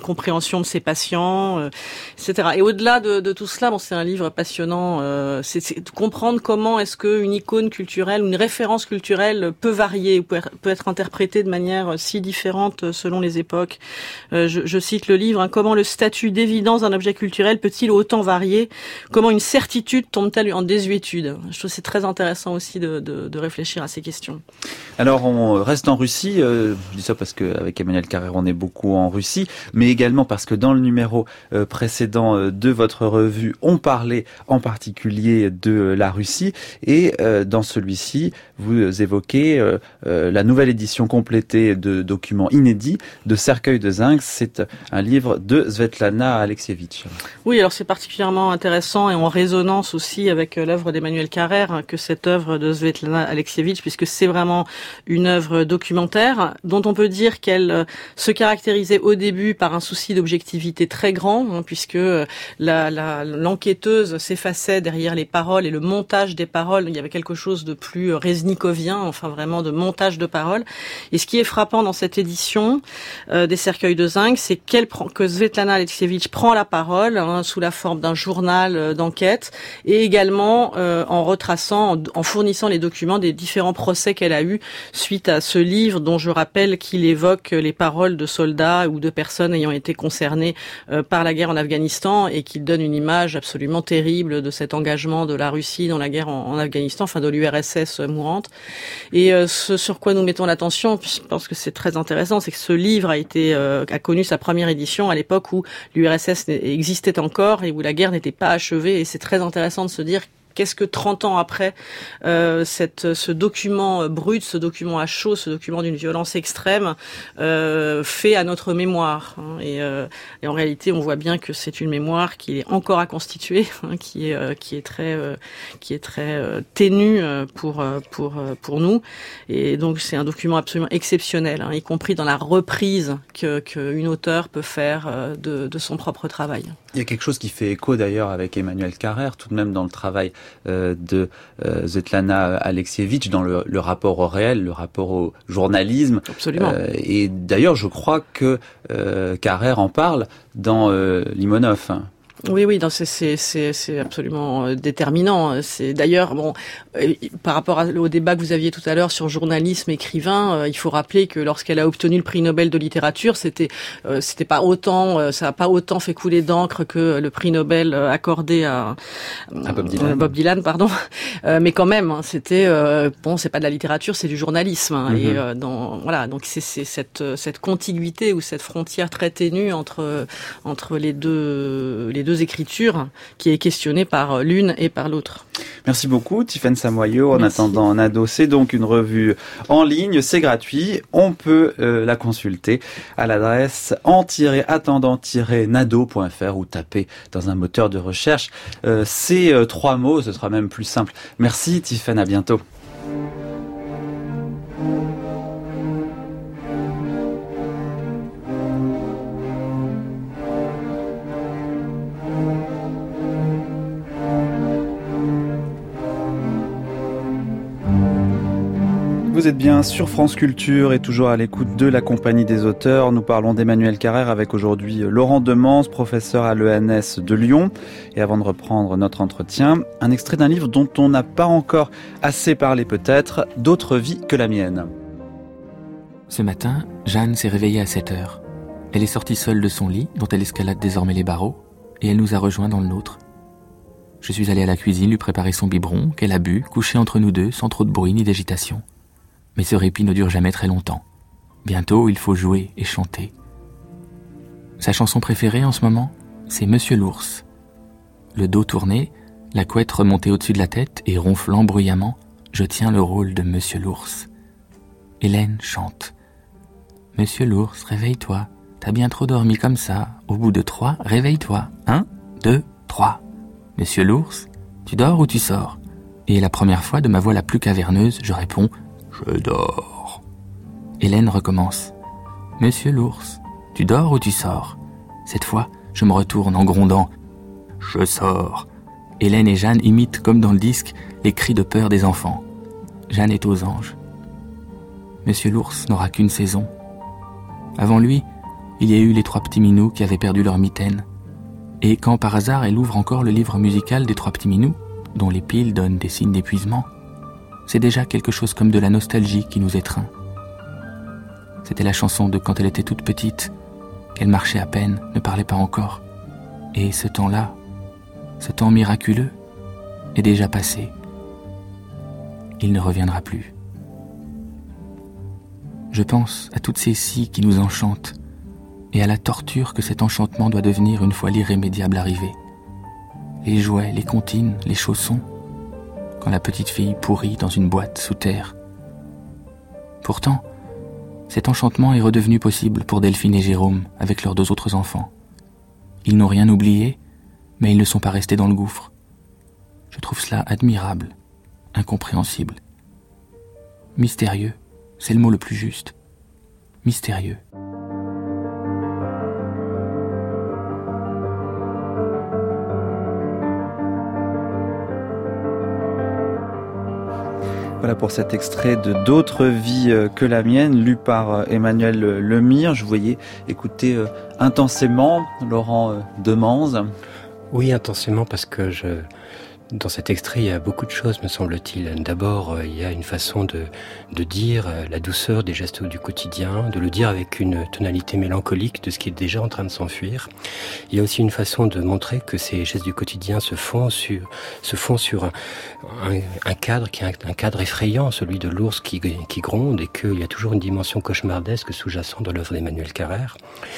Speaker 8: compréhension de ses patients, euh, et cetera. Et au-delà de, de tout cela, bon, c'est un livre passionnant. Euh, c'est, c'est de comprendre comment est-ce qu'une icône culturelle, une référence culturelle peut varier, peut, peut être interprétée de manière si différente selon les époques. Euh, je, je cite le livre, hein, comment le statut d'évidence d'un objet culturel peut-il autant varier? Comment une certitude tombe-t-elle en désuétude? Je trouve que c'est très intéressant aussi de, de, de réfléchir à ces questions.
Speaker 2: Alors on reste en Russie, euh, je dis ça parce qu'avec Emmanuel Carrère on est beaucoup en Russie, mais également parce que dans le numéro euh, précédent euh, de votre revue, on parlait en particulier de euh, la Russie, et euh, dans celui-ci, vous évoquez euh, euh, la nouvelle édition complétée de documents inédits de Cercueil de zinc. C'est un livre de Svetlana Alexievitch.
Speaker 8: Oui, alors c'est particulièrement intéressant et en résonance aussi avec l'œuvre d'Emmanuel Carrère hein, que cette œuvre de Svetlana Alexievitch, puisque c'est vraiment une œuvre documentaire dont on peut dire qu'elle se caractérisait au début par un souci d'objectivité très grand, hein, puisque la, la, l'enquêteuse s'effaçait derrière les paroles et le montage des paroles. Il y avait quelque chose de plus reznikovien, enfin vraiment de montage de paroles. Et ce qui est frappant dans cette édition euh, des Cercueils de zinc, c'est qu'elle prend, que Svetlana Alexievitch prend la parole hein, sous la forme d'un journal euh, d'enquête et également euh, en retraçant, en, en fournissant les documents des différents procès qu'elle a eus suite à ce livre dont je rappelle qu'il évoque les paroles de soldats ou de personnes ayant été concernées euh, par la guerre en Afghanistan et qu'il donne une image absolument terrible de cet engagement de la Russie dans la guerre en, en Afghanistan, enfin de l'U R S S mourante. Et euh, ce sur quoi nous mettons l'attention, je pense que c'est très intéressant, c'est que ce livre a été euh, a connu sa première édition à l'époque où l'U R S S existait encore et où la guerre n'était pas achevée, et c'est très intéressant de se dire qu'est-ce que trente ans après, euh, cette, ce document brut, ce document à chaud, ce document d'une violence extrême, euh, fait à notre mémoire. Hein, et, euh, et en réalité, on voit bien que c'est une mémoire qui est encore à constituer, hein, qui est euh, qui est très euh, qui est très euh, ténue pour pour pour nous. Et donc c'est un document absolument exceptionnel, hein, y compris dans la reprise que qu'une auteure peut faire de de son propre travail.
Speaker 2: Il y a quelque chose qui fait écho d'ailleurs avec Emmanuel Carrère, tout de même dans le travail euh, de euh, Svetlana Alexievitch, dans le, le rapport au réel, le rapport au journalisme.
Speaker 8: Absolument.
Speaker 2: Euh, et d'ailleurs, je crois que euh, Carrère en parle dans euh, Limonov.
Speaker 8: Oui, oui, c'est, c'est, c'est, c'est absolument déterminant. C'est d'ailleurs bon, euh, par rapport à, au débat que vous aviez tout à l'heure sur journalisme, écrivain, euh, il faut rappeler que lorsqu'elle a obtenu le prix Nobel de littérature, c'était, euh, c'était pas autant, euh, ça a pas autant fait couler d'encre que le prix Nobel accordé à,
Speaker 2: à Bob Dylan.
Speaker 8: Euh, Bob Dylan, pardon. Euh, mais quand même, hein, c'était euh, bon, c'est pas de la littérature, c'est du journalisme. Hein, mm-hmm. Et euh, dans voilà, donc c'est, c'est cette cette contiguïté ou cette frontière très ténue entre entre les deux les deux écritures qui est questionnée par l'une et par l'autre.
Speaker 2: Merci beaucoup Tiffaine Samoyau. En
Speaker 8: Merci.
Speaker 2: attendant Nado, c'est donc une revue en ligne, c'est gratuit, on peut euh, la consulter à l'adresse en-attendant-nado point f r ou taper dans un moteur de recherche euh, ces euh, trois mots, ce sera même plus simple. Merci Tiffaine, à bientôt. Vous êtes bien sur France Culture et toujours à l'écoute de la Compagnie des auteurs. Nous parlons d'Emmanuel Carrère avec aujourd'hui Laurent Demans, professeur à l'E N S de Lyon. Et avant de reprendre notre entretien, un extrait d'un livre dont on n'a pas encore assez parlé peut-être, D'autres vies que la mienne.
Speaker 9: Ce matin, Jeanne s'est réveillée à sept heures. Elle est sortie seule de son lit, dont elle escalade désormais les barreaux, et elle nous a rejoints dans le nôtre. Je suis allé à la cuisine lui préparer son biberon, qu'elle a bu, couché entre nous deux, sans trop de bruit ni d'agitation. Mais ce répit ne dure jamais très longtemps. Bientôt, il faut jouer et chanter. Sa chanson préférée en ce moment, c'est Monsieur l'ours. Le dos tourné, la couette remontée au-dessus de la tête et ronflant bruyamment, je tiens le rôle de Monsieur l'ours. Hélène chante. Monsieur l'ours, réveille-toi. T'as bien trop dormi comme ça. Au bout de trois, réveille-toi. Un, deux, trois. Monsieur l'ours, tu dors ou tu sors? Et la première fois, de ma voix la plus caverneuse, je réponds « Je dors ». Hélène recommence. « Monsieur l'ours, tu dors ou tu sors ?» Cette fois, je me retourne en grondant « Je sors ». Hélène et Jeanne imitent, comme dans le disque, les cris de peur des enfants. Jeanne est aux anges. Monsieur l'ours n'aura qu'une saison. Avant lui, il y a eu les trois petits minous qui avaient perdu leur mitaine. Et quand par hasard elle ouvre encore le livre musical des trois petits minous, dont les piles donnent des signes d'épuisement, c'est déjà quelque chose comme de la nostalgie qui nous étreint. C'était la chanson de quand elle était toute petite, qu'elle marchait à peine, ne parlait pas encore. Et ce temps-là, ce temps miraculeux, est déjà passé. Il ne reviendra plus. Je pense à toutes ces scies qui nous enchantent et à la torture que cet enchantement doit devenir une fois l'irrémédiable arrivé. Les jouets, les comptines, les chaussons, quand la petite fille pourrit dans une boîte sous terre. Pourtant, cet enchantement est redevenu possible pour Delphine et Jérôme avec leurs deux autres enfants. Ils n'ont rien oublié, mais ils ne sont pas restés dans le gouffre. Je trouve cela admirable, incompréhensible. Mystérieux, c'est le mot le plus juste. Mystérieux.
Speaker 2: Voilà pour cet extrait de D'autres vies que la mienne, lu par Emmanuel Lemire. Je vous voyais écouter intensément Laurent Demanze.
Speaker 5: Oui, intensément, parce que je... Dans cet extrait, il y a beaucoup de choses, me semble-t-il. D'abord, il y a une façon de, de dire la douceur des gestes du quotidien, de le dire avec une tonalité mélancolique de ce qui est déjà en train de s'enfuir. Il y a aussi une façon de montrer que ces gestes du quotidien se font sur, se font sur un, un, un cadre qui est un, un cadre effrayant, celui de l'ours qui, qui gronde, et qu'il y a toujours une dimension cauchemardesque sous-jacente dans l'œuvre d'Emmanuel Carrère.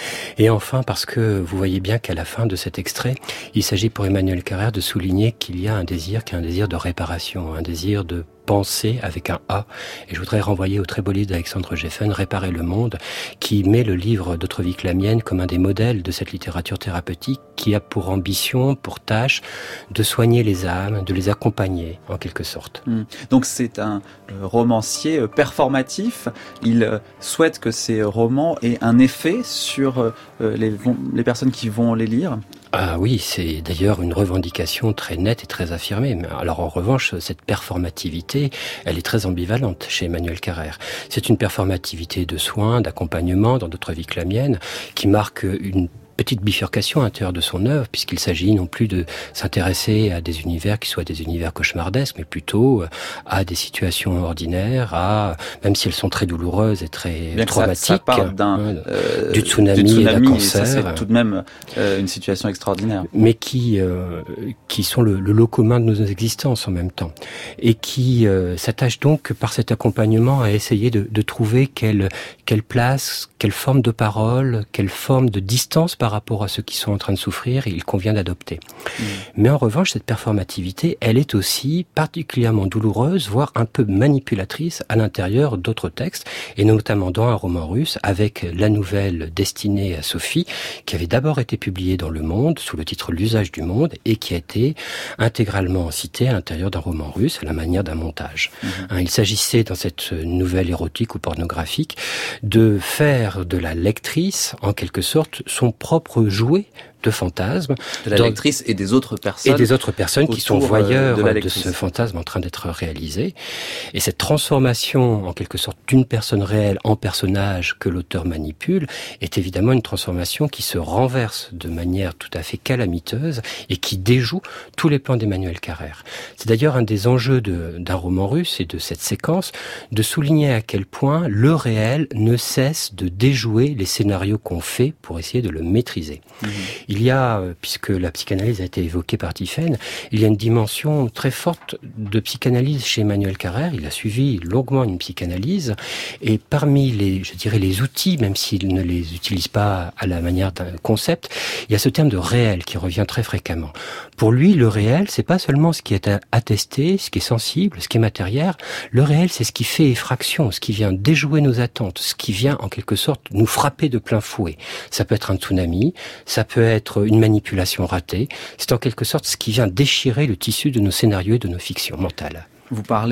Speaker 5: Et enfin, parce que vous voyez bien qu'à la fin de cet extrait, il s'agit pour Emmanuel Carrère de souligner qu'il y a un désir qui est un désir de réparation, un désir de penser avec un A. Et je voudrais renvoyer au très beau livre d'Alexandre Geffen, Réparer le monde, qui met le livre D'autres vies que la mienne comme un des modèles de cette littérature thérapeutique qui a pour ambition, pour tâche, de soigner les âmes, de les accompagner, en quelque sorte.
Speaker 2: Mmh. Donc c'est un euh, romancier euh, performatif. Il euh, souhaite que ces romans aient un effet sur euh, les, les personnes qui vont les lire.
Speaker 5: Ah oui, c'est d'ailleurs une revendication très nette et très affirmée. Mais alors en revanche, cette performativité, elle est très ambivalente chez Emmanuel Carrère. C'est une performativité de soins, d'accompagnement dans D'autres vies que la mienne, qui marque une petite bifurcation à l'intérieur de son œuvre, puisqu'il s'agit non plus de s'intéresser à des univers qui soient des univers cauchemardesques, mais plutôt à des situations ordinaires, à même si elles sont très douloureuses et très
Speaker 2: bien
Speaker 5: traumatiques,
Speaker 2: ça, ça parle d'un, euh,
Speaker 5: du tsunami,
Speaker 2: du tsunami
Speaker 5: et d'un cancer,
Speaker 2: et ça, c'est tout de même euh, une situation extraordinaire.
Speaker 5: Mais qui euh, qui sont le, le lot commun de nos existences en même temps, et qui euh, s'attachent donc par cet accompagnement à essayer de, de trouver quelle quelle place, quelle forme de parole, quelle forme de distance par rapport à ceux qui sont en train de souffrir, il convient d'adopter. Mmh. Mais en revanche, cette performativité, elle est aussi particulièrement douloureuse, voire un peu manipulatrice à l'intérieur d'autres textes, et notamment dans un roman russe, avec la nouvelle destinée à Sophie, qui avait d'abord été publiée dans Le Monde, sous le titre L'usage du monde, et qui a été intégralement citée à l'intérieur d'un roman russe, à la manière d'un montage. Mmh. Hein, il s'agissait, dans cette nouvelle érotique ou pornographique, de faire de la lectrice, en quelque sorte, son propre jouet de fantasmes.
Speaker 2: De la dans... lectrice et des autres personnes.
Speaker 5: Et des autres personnes qui sont voyeurs de,
Speaker 2: de
Speaker 5: ce fantasme en train d'être réalisé. Et cette transformation, en quelque sorte, d'une personne réelle en personnage que l'auteur manipule, est évidemment une transformation qui se renverse de manière tout à fait calamiteuse et qui déjoue tous les plans d'Emmanuel Carrère. C'est d'ailleurs un des enjeux de, d'un roman russe et de cette séquence, de souligner à quel point le réel ne cesse de déjouer les scénarios qu'on fait pour essayer de le maîtriser. Mmh. Il y a, puisque la psychanalyse a été évoquée par Tiphaine, il y a une dimension très forte de psychanalyse chez Emmanuel Carrère. Il a suivi longuement une psychanalyse, et parmi les, je dirais, les outils, même s'il ne les utilise pas à la manière d'un concept, il y a ce terme de réel qui revient très fréquemment. Pour lui, le réel, c'est pas seulement ce qui est attesté, ce qui est sensible, ce qui est matériel. Le réel, c'est ce qui fait effraction, ce qui vient déjouer nos attentes, ce qui vient en quelque sorte nous frapper de plein fouet. Ça peut être un tsunami, ça peut être une manipulation ratée. C'est en quelque sorte ce qui vient déchirer le tissu de nos scénarios et de nos fictions mentales.
Speaker 2: Vous parlez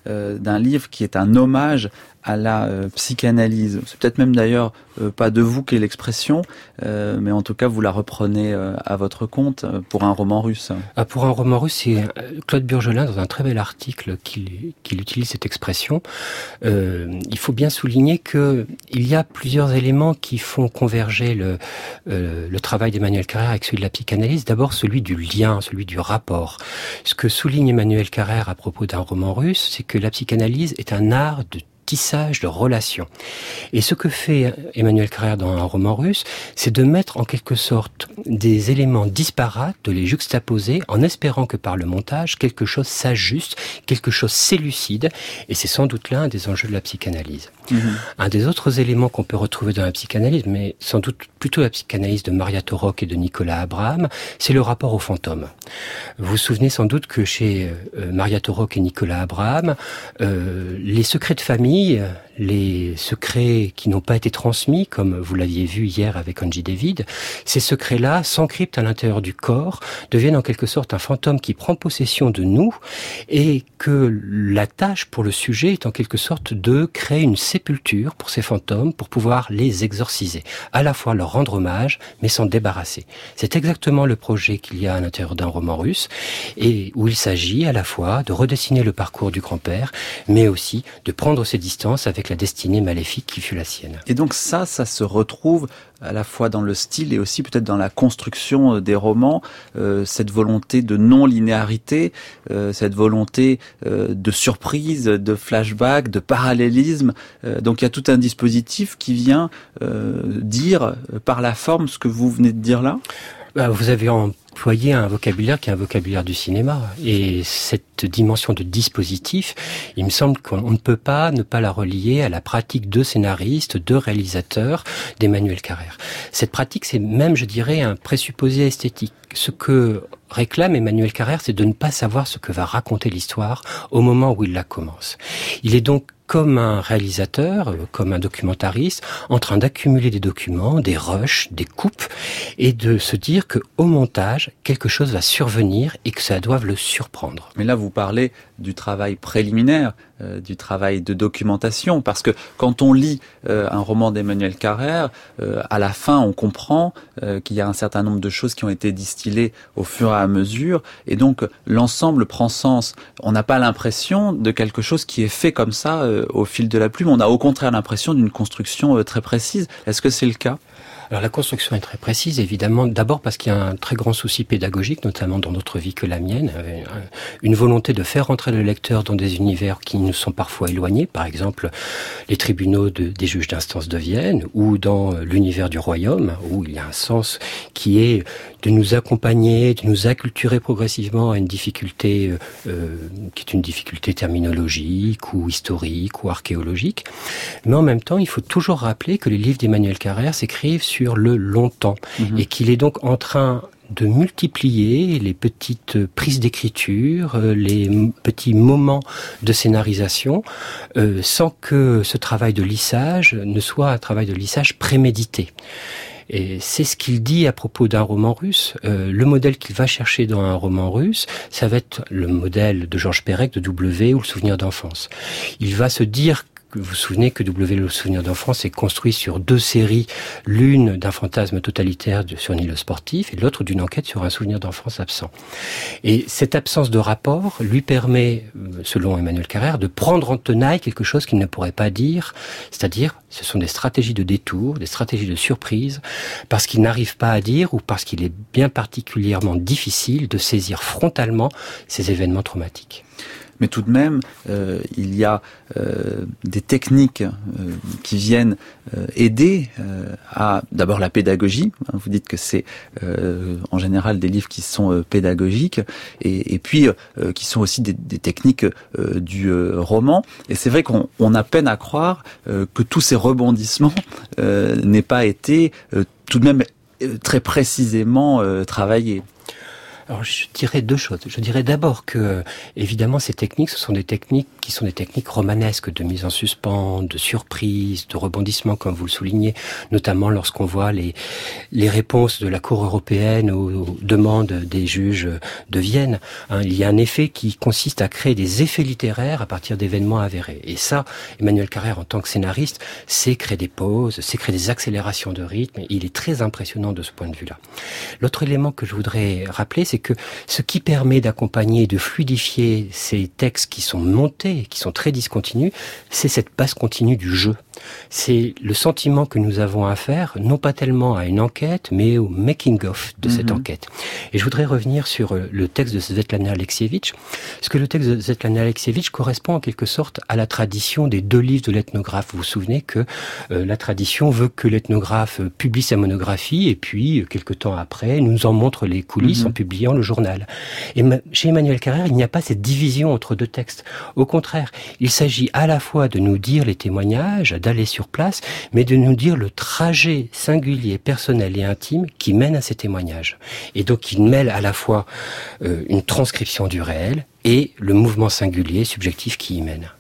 Speaker 2: euh, d'un livre qui est un hommage à la euh, psychanalyse. C'est peut-être même d'ailleurs euh, pas de vous qu'est l'expression, euh, mais en tout cas vous la reprenez euh, à votre compte euh, pour un roman russe.
Speaker 5: Ah, pour un roman russe, c'est Claude Burgelin, dans un très bel article, qu'il, qu'il utilise cette expression. Euh, il faut bien souligner que il y a plusieurs éléments qui font converger le, euh, le travail d'Emmanuel Carrère avec celui de la psychanalyse. D'abord celui du lien, celui du rapport. Ce que souligne Emmanuel Carrère à propos d'un roman russe, c'est que la psychanalyse est un art de tissage de relations. Et ce que fait Emmanuel Carrère dans un roman russe, c'est de mettre en quelque sorte des éléments disparates, de les juxtaposer en espérant que par le montage, quelque chose s'ajuste, quelque chose s'élucide. Et c'est sans doute là un des enjeux de la psychanalyse. Mmh. Un des autres éléments qu'on peut retrouver dans la psychanalyse, mais sans doute plutôt la psychanalyse de Maria Torok et de Nicolas Abraham, c'est le rapport au fantôme. Vous vous souvenez sans doute que chez euh, Maria Torok et Nicolas Abraham, euh, les secrets de famille, les secrets qui n'ont pas été transmis, comme vous l'aviez vu hier avec Angie David, ces secrets-là s'encryptent à l'intérieur du corps, deviennent en quelque sorte un fantôme qui prend possession de nous, et que la tâche pour le sujet est en quelque sorte de créer une sépulture pour ces fantômes, pour pouvoir les exorciser, à la fois leur rendre hommage, mais s'en débarrasser. C'est exactement le projet qu'il y a à l'intérieur d'un roman russe, et où il s'agit à la fois de redessiner le parcours du grand-père, mais aussi de prendre ses distances avec la destinée maléfique qui fut la sienne.
Speaker 2: Et donc ça, ça se retrouve à la fois dans le style et aussi peut-être dans la construction des romans, euh, cette volonté de non-linéarité, euh, cette volonté euh, de surprise, de flashback, de parallélisme. Euh, donc il y a tout un dispositif qui vient euh, dire euh, par la forme ce que vous venez de dire là.
Speaker 5: Vous avez employé un vocabulaire qui est un vocabulaire du cinéma. Et cette dimension de dispositif, il me semble qu'on ne peut pas ne pas la relier à la pratique de scénariste, de réalisateur d'Emmanuel Carrère. Cette pratique, c'est même, je dirais, un présupposé esthétique. Ce que réclame Emmanuel Carrère, c'est de ne pas savoir ce que va raconter l'histoire au moment où il la commence. Il est donc comme un réalisateur, comme un documentariste, en train d'accumuler des documents, des rushs, des coupes, et de se dire que au montage, quelque chose va survenir et que ça doit le surprendre.
Speaker 2: Mais là, vous parlez du travail préliminaire, euh, du travail de documentation, parce que quand on lit euh, un roman d'Emmanuel Carrère, euh, à la fin, on comprend euh, qu'il y a un certain nombre de choses qui ont été distillées au fur et à mesure, et donc l'ensemble prend sens. On n'a pas l'impression de quelque chose qui est fait comme ça euh, au fil de la plume, on a au contraire l'impression d'une construction euh, très précise. Est-ce que c'est le cas ?
Speaker 5: Alors la construction est très précise, évidemment, d'abord parce qu'il y a un très grand souci pédagogique, notamment dans d'autres vies que la mienne, une volonté de faire entrer le lecteur dans des univers qui nous sont parfois éloignés, par exemple les tribunaux de, des juges d'instance de Vienne, ou dans l'univers du royaume, où il y a un sens qui est de nous accompagner, de nous acculturer progressivement à une difficulté euh, qui est une difficulté terminologique, ou historique, ou archéologique. Mais en même temps, il faut toujours rappeler que les livres d'Emmanuel Carrère s'écrivent sur sur le longtemps, mmh. et qu'il est donc en train de multiplier les petites prises d'écriture, les petits moments de scénarisation, euh, sans que ce travail de lissage ne soit un travail de lissage prémédité. Et c'est ce qu'il dit à propos d'un roman russe. Euh, le modèle qu'il va chercher dans un roman russe, ça va être le modèle de Georges Perec, de W ou le souvenir d'enfance. Il va se dire Vous vous souvenez que W, le souvenir d'enfance, est construit sur deux séries, l'une d'un fantasme totalitaire de, sur un îlot sportif et l'autre d'une enquête sur un souvenir d'enfance absent. Et cette absence de rapport lui permet, selon Emmanuel Carrère, de prendre en tenaille quelque chose qu'il ne pourrait pas dire, c'est-à-dire ce sont des stratégies de détour, des stratégies de surprise, parce qu'il n'arrive pas à dire ou parce qu'il est bien particulièrement difficile de saisir frontalement ces événements traumatiques.
Speaker 2: Mais tout de même, euh, il y a euh, des techniques euh, qui viennent euh, aider euh, à d'abord la pédagogie. Vous dites que c'est euh, en général des livres qui sont euh, pédagogiques et, et puis euh, qui sont aussi des, des techniques euh, du euh, roman. Et c'est vrai qu'on on a peine à croire euh, que tous ces rebondissements euh, n'aient pas été euh, tout de même euh, très précisément euh, travaillés.
Speaker 5: Alors je dirais deux choses. Je dirais d'abord que, évidemment, ces techniques, ce sont des techniques qui sont des techniques romanesques de mise en suspens, de surprise, de rebondissement, comme vous le soulignez, notamment lorsqu'on voit les, les réponses de la Cour européenne aux, aux demandes des juges de Vienne. Hein, il y a un effet qui consiste à créer des effets littéraires à partir d'événements avérés. Et ça, Emmanuel Carrère, en tant que scénariste, sait créer des pauses, sait créer des accélérations de rythme. Il est très impressionnant de ce point de vue-là. L'autre élément que je voudrais rappeler, c'est que ce qui permet d'accompagner et de fluidifier ces textes qui sont montés, qui sont très discontinus, c'est cette base continue du jeu. C'est le sentiment que nous avons à faire, non pas tellement à une enquête, mais au making-of de mmh. cette enquête. Et je voudrais revenir sur le texte de Svetlana Alexievitch, parce que le texte de Svetlana Alexievitch correspond en quelque sorte à la tradition des deux livres de l'ethnographe. Vous vous souvenez que euh, la tradition veut que l'ethnographe publie sa monographie, et puis, quelque temps après, nous en montre les coulisses mmh. en publiant le journal. Et ma- chez Emmanuel Carrère, il n'y a pas cette division entre deux textes. Au contraire, il s'agit à la fois de nous dire les témoignages, d'aller sur place, mais de nous dire le trajet singulier, personnel et intime qui mène à ces témoignages. Et donc, il mêle à la fois euh, une transcription du réel et le mouvement singulier, subjectif qui y mène.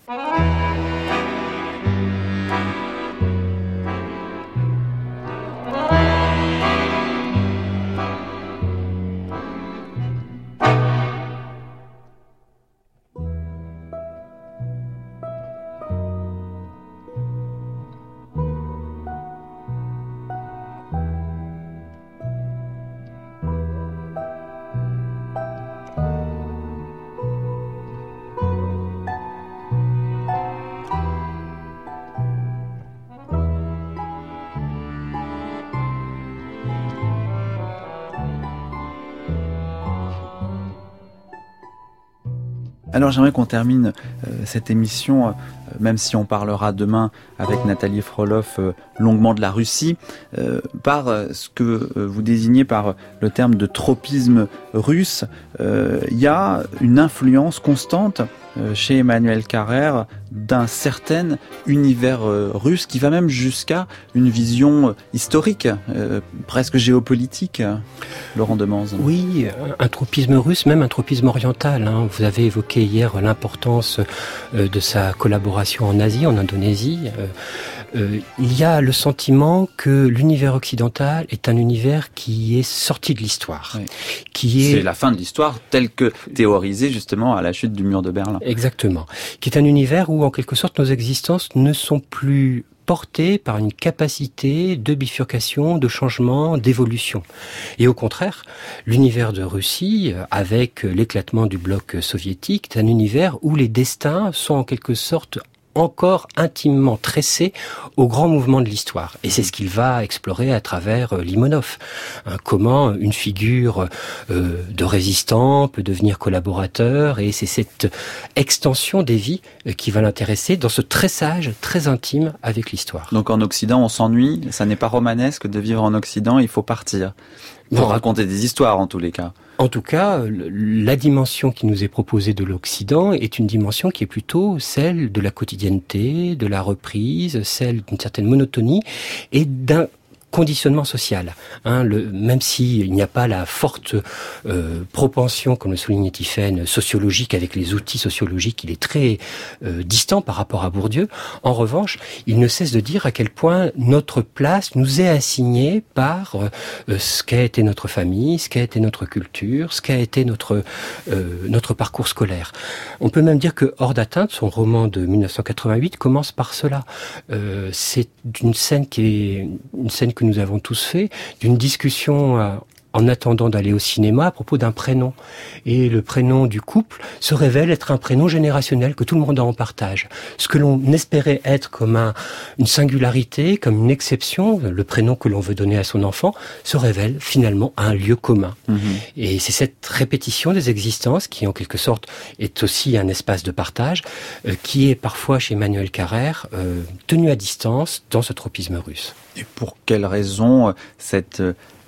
Speaker 2: Alors j'aimerais qu'on termine euh, cette émission, euh, même si on parlera demain avec Nathalie Frolov euh, longuement de la Russie, euh, par euh, ce que euh, vous désignez par le terme de tropisme russe. Euh, il y a une influence constante euh, chez Emmanuel Carrère d'un certain univers euh, russe qui va même jusqu'à une vision historique, euh, presque géopolitique, Laurent Demanze.
Speaker 5: Oui, un tropisme russe, même un tropisme oriental. Hein. Vous avez évoqué hier l'importance euh, de sa collaboration en Asie, en Indonésie. Euh, euh, il y a le sentiment que l'univers occidental est un univers qui est sorti de l'histoire.
Speaker 2: Oui.
Speaker 5: Qui est...
Speaker 2: C'est la fin de l'histoire telle que théorisée justement à la chute du mur de Berlin.
Speaker 5: Exactement. Qui est un univers où en quelque sorte nos existences ne sont plus portées par une capacité de bifurcation, de changement, d'évolution. Et au contraire, l'univers de Russie, avec l'éclatement du bloc soviétique, est un univers où les destins sont en quelque sorte encore intimement tressé au grand mouvement de l'histoire. Et c'est ce qu'il va explorer à travers euh, Limonov. Hein, comment une figure euh, de résistant peut devenir collaborateur, et c'est cette extension des vies euh, qui va l'intéresser dans ce tressage très intime avec l'histoire.
Speaker 2: Donc en Occident, on s'ennuie, ça n'est pas romanesque de vivre en Occident, il faut partir. Pour non. raconter des histoires en tous les cas.
Speaker 5: En tout cas, la dimension qui nous est proposée de l'Occident est une dimension qui est plutôt celle de la quotidienneté, de la reprise, celle d'une certaine monotonie et d'un conditionnement social. Hein, le, même s'il n'y a pas la forte euh, propension, comme le soulignait Tiphaine, sociologique avec les outils sociologiques, il est très euh, distant par rapport à Bourdieu. En revanche, il ne cesse de dire à quel point notre place nous est assignée par euh, ce qu'a été notre famille, ce qu'a été notre culture, ce qu'a été notre euh, notre parcours scolaire. On peut même dire que Hors d'atteinte, son roman de mille neuf cent quatre-vingt-huit, commence par cela. Euh, c'est une scène qui est une scène que nous avons tous fait, d'une discussion euh, en attendant d'aller au cinéma à propos d'un prénom. Et le prénom du couple se révèle être un prénom générationnel que tout le monde a en partage. Ce que l'on espérait être comme un, une singularité, comme une exception, le prénom que l'on veut donner à son enfant, se révèle finalement un lieu commun. Mmh. Et c'est cette répétition des existences qui, en quelque sorte, est aussi un espace de partage, euh, qui est parfois, chez Emmanuel Carrère, euh, tenu à distance dans ce tropisme russe.
Speaker 2: Et pour quelle raison cette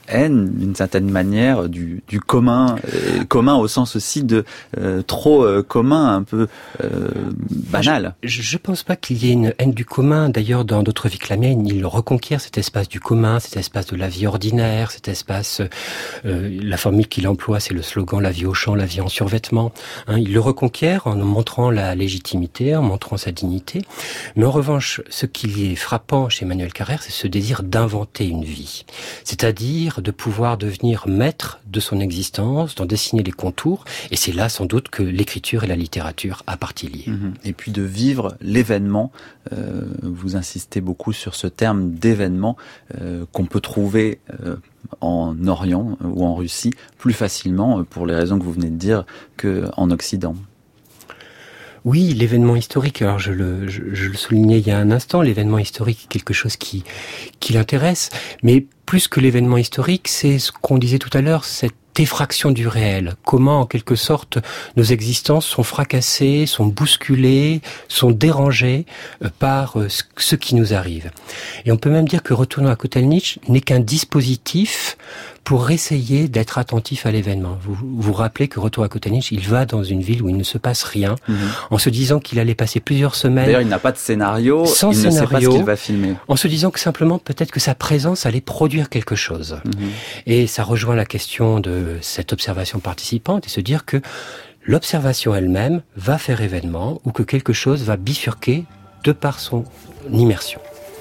Speaker 2: haine, d'une certaine manière, du, du commun, euh, commun au sens aussi de euh, trop euh, commun, un peu euh, banal.
Speaker 5: Je ne pense pas qu'il y ait une haine du commun. D'ailleurs, dans d'autres vies que la mienne, il reconquiert cet espace du commun, cet espace de la vie ordinaire, cet espace... Euh, la formule qu'il emploie, c'est le slogan « la vie au champ, la vie en survêtement hein, ». Il le reconquiert en montrant la légitimité, en montrant sa dignité. Mais en revanche, ce qui est frappant chez Emmanuel Carrère, c'est ce désir d'inventer une vie. C'est-à-dire de pouvoir devenir maître de son existence, d'en dessiner les contours. Et c'est là, sans doute, que l'écriture et la littérature à partie liée.
Speaker 2: Mmh. Et puis de vivre l'événement. Euh, vous insistez beaucoup sur ce terme d'événement euh, qu'on peut trouver euh, en Orient ou en Russie plus facilement, pour les raisons que vous venez de dire, qu'en Occident.
Speaker 5: Oui, l'événement historique, alors je le, je, je le soulignais il y a un instant, l'événement historique est quelque chose qui, qui l'intéresse, mais plus que l'événement historique, c'est ce qu'on disait tout à l'heure, cette effraction du réel. Comment, en quelque sorte, nos existences sont fracassées, sont bousculées, sont dérangées par ce qui nous arrive. Et on peut même dire que Retournons à Kotelnitch n'est qu'un dispositif pour essayer d'être attentif à l'événement. Vous vous rappelez que Retour à Kotelnitch, il va dans une ville où il ne se passe rien, mmh. en se disant qu'il allait passer plusieurs semaines...
Speaker 2: D'ailleurs, il n'a pas de scénario,
Speaker 5: sans
Speaker 2: il
Speaker 5: scénario,
Speaker 2: ne sait pas ce qu'il va filmer.
Speaker 5: En se disant que simplement, peut-être que sa présence allait produire quelque chose. Mmh. Et ça rejoint la question de cette observation participante, et se dire que l'observation elle-même va faire événement, ou que quelque chose va bifurquer de par son immersion.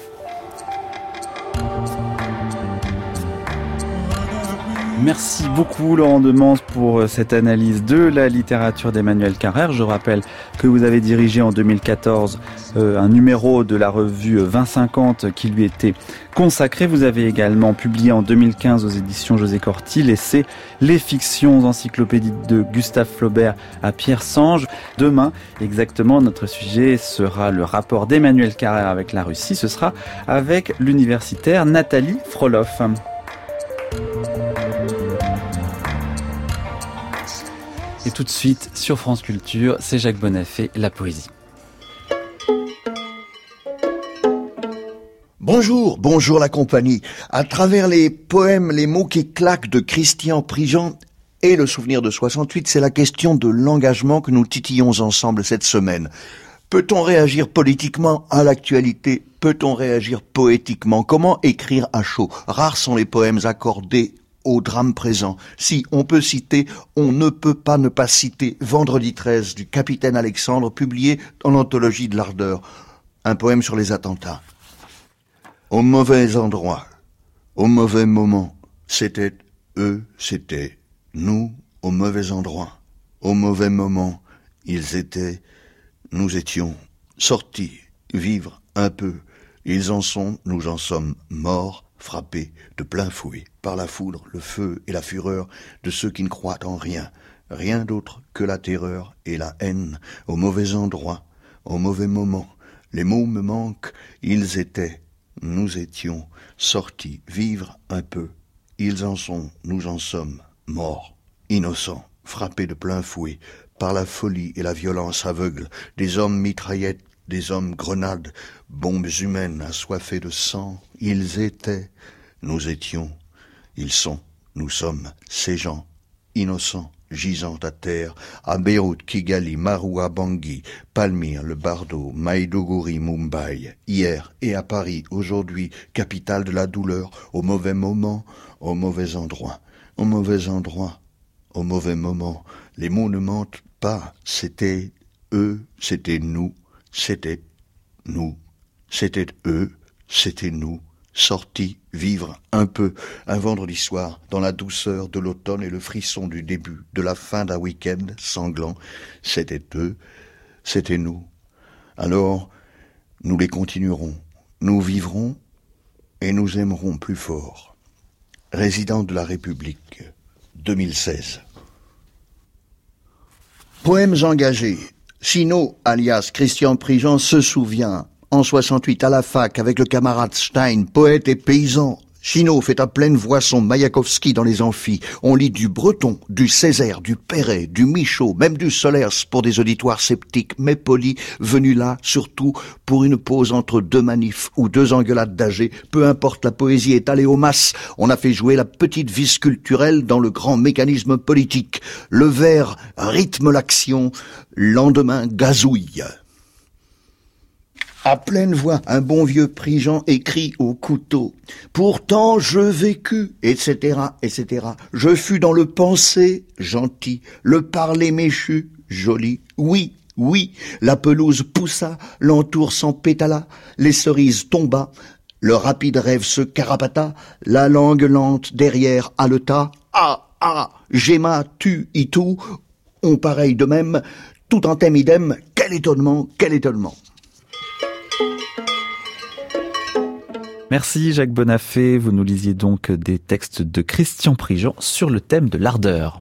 Speaker 2: Merci beaucoup Laurent Demans pour cette analyse de la littérature d'Emmanuel Carrère. Je rappelle que vous avez dirigé en deux mille quatorze euh, un numéro de la revue vingt cinquante qui lui était consacré. Vous avez également publié en deux mille quinze aux éditions José Corti l'essai Les fictions encyclopédiques de Gustave Flaubert à Pierre Sange. Demain, exactement, notre sujet sera le rapport d'Emmanuel Carrère avec la Russie. Ce sera avec l'universitaire Nathalie Froloff. Et tout de suite, sur France Culture, c'est Jacques Bonafé, la poésie.
Speaker 10: Bonjour, bonjour la compagnie. À travers les poèmes, les mots qui claquent de Christian Prigent et le souvenir de soixante-huit, c'est la question de l'engagement que nous titillons ensemble cette semaine. Peut-on réagir politiquement à l'actualité ? Peut-on réagir poétiquement ? Comment écrire à chaud ? Rares sont les poèmes accordés au drame présent. Si on peut citer, on ne peut pas ne pas citer Vendredi treize du capitaine Alexandre, publié dans l'anthologie de l'Ardeur. Un poème sur les attentats. Au mauvais endroit, au mauvais moment, c'était eux, c'était nous, au mauvais endroit. Au mauvais moment, ils étaient, nous étions, sortis, vivre un peu. Ils en sont, nous en sommes morts, frappés de plein fouet par la foudre, le feu et la fureur de ceux qui ne croient en rien, rien d'autre que la terreur et la haine, au mauvais endroit, au mauvais moment. Les mots me manquent, ils étaient, nous étions, sortis, vivre un peu. Ils en sont, nous en sommes, morts, innocents, frappés de plein fouet par la folie et la violence aveugle des hommes mitraillettes, des hommes grenades, bombes humaines assoiffées de sang. Ils étaient, nous étions, ils sont, nous sommes, ces gens, innocents, gisant à terre, à Beyrouth, Kigali, Maroua, Bangui, Palmyre, le Bardo, Maïdougouri, Mumbai, hier et à Paris, aujourd'hui, capitale de la douleur, au mauvais moment, au mauvais endroit, au mauvais endroit, au mauvais moment. Les mots ne mentent pas, c'était eux, c'était nous, c'était nous, c'était eux, c'était nous, sortis vivre un peu un vendredi soir dans la douceur de l'automne et le frisson du début de la fin d'un week-end sanglant. C'était eux, c'était nous. Alors, nous les continuerons, nous vivrons et nous aimerons plus fort. Résident de la République, deux mille seize. Poèmes engagés. Sino, alias Christian Prigent, se souvient, en soixante-huit à la fac avec le camarade Stein, poète et paysan, Sino fait à pleine voix son Mayakovsky dans les amphis. On lit du Breton, du Césaire, du Perret, du Michaud, même du Solers pour des auditoires sceptiques, mais polis, venus là, surtout, pour une pause entre deux manifs ou deux engueulades d'âgés. Peu importe, la poésie est allée aux masses. On a fait jouer la petite vis culturelle dans le grand mécanisme politique. Le vers rythme l'action, lendemain gazouille. À pleine voix, un bon vieux Prigent écrit au couteau. Pourtant je vécus, et cetera, et cetera. Je fus dans le penser gentil, le parler méchu joli. Oui, oui, la pelouse poussa, l'entour s'en pétala, les cerises tomba, le rapide rêve se carapata, la langue lente derrière haleta. Ah, ah, j'aima, tu, itou, on pareil de même, tout en thème idem, quel étonnement, quel étonnement.
Speaker 2: Merci Jacques Bonafé, vous nous lisiez donc des textes de Christian Prigent sur le thème de l'ardeur.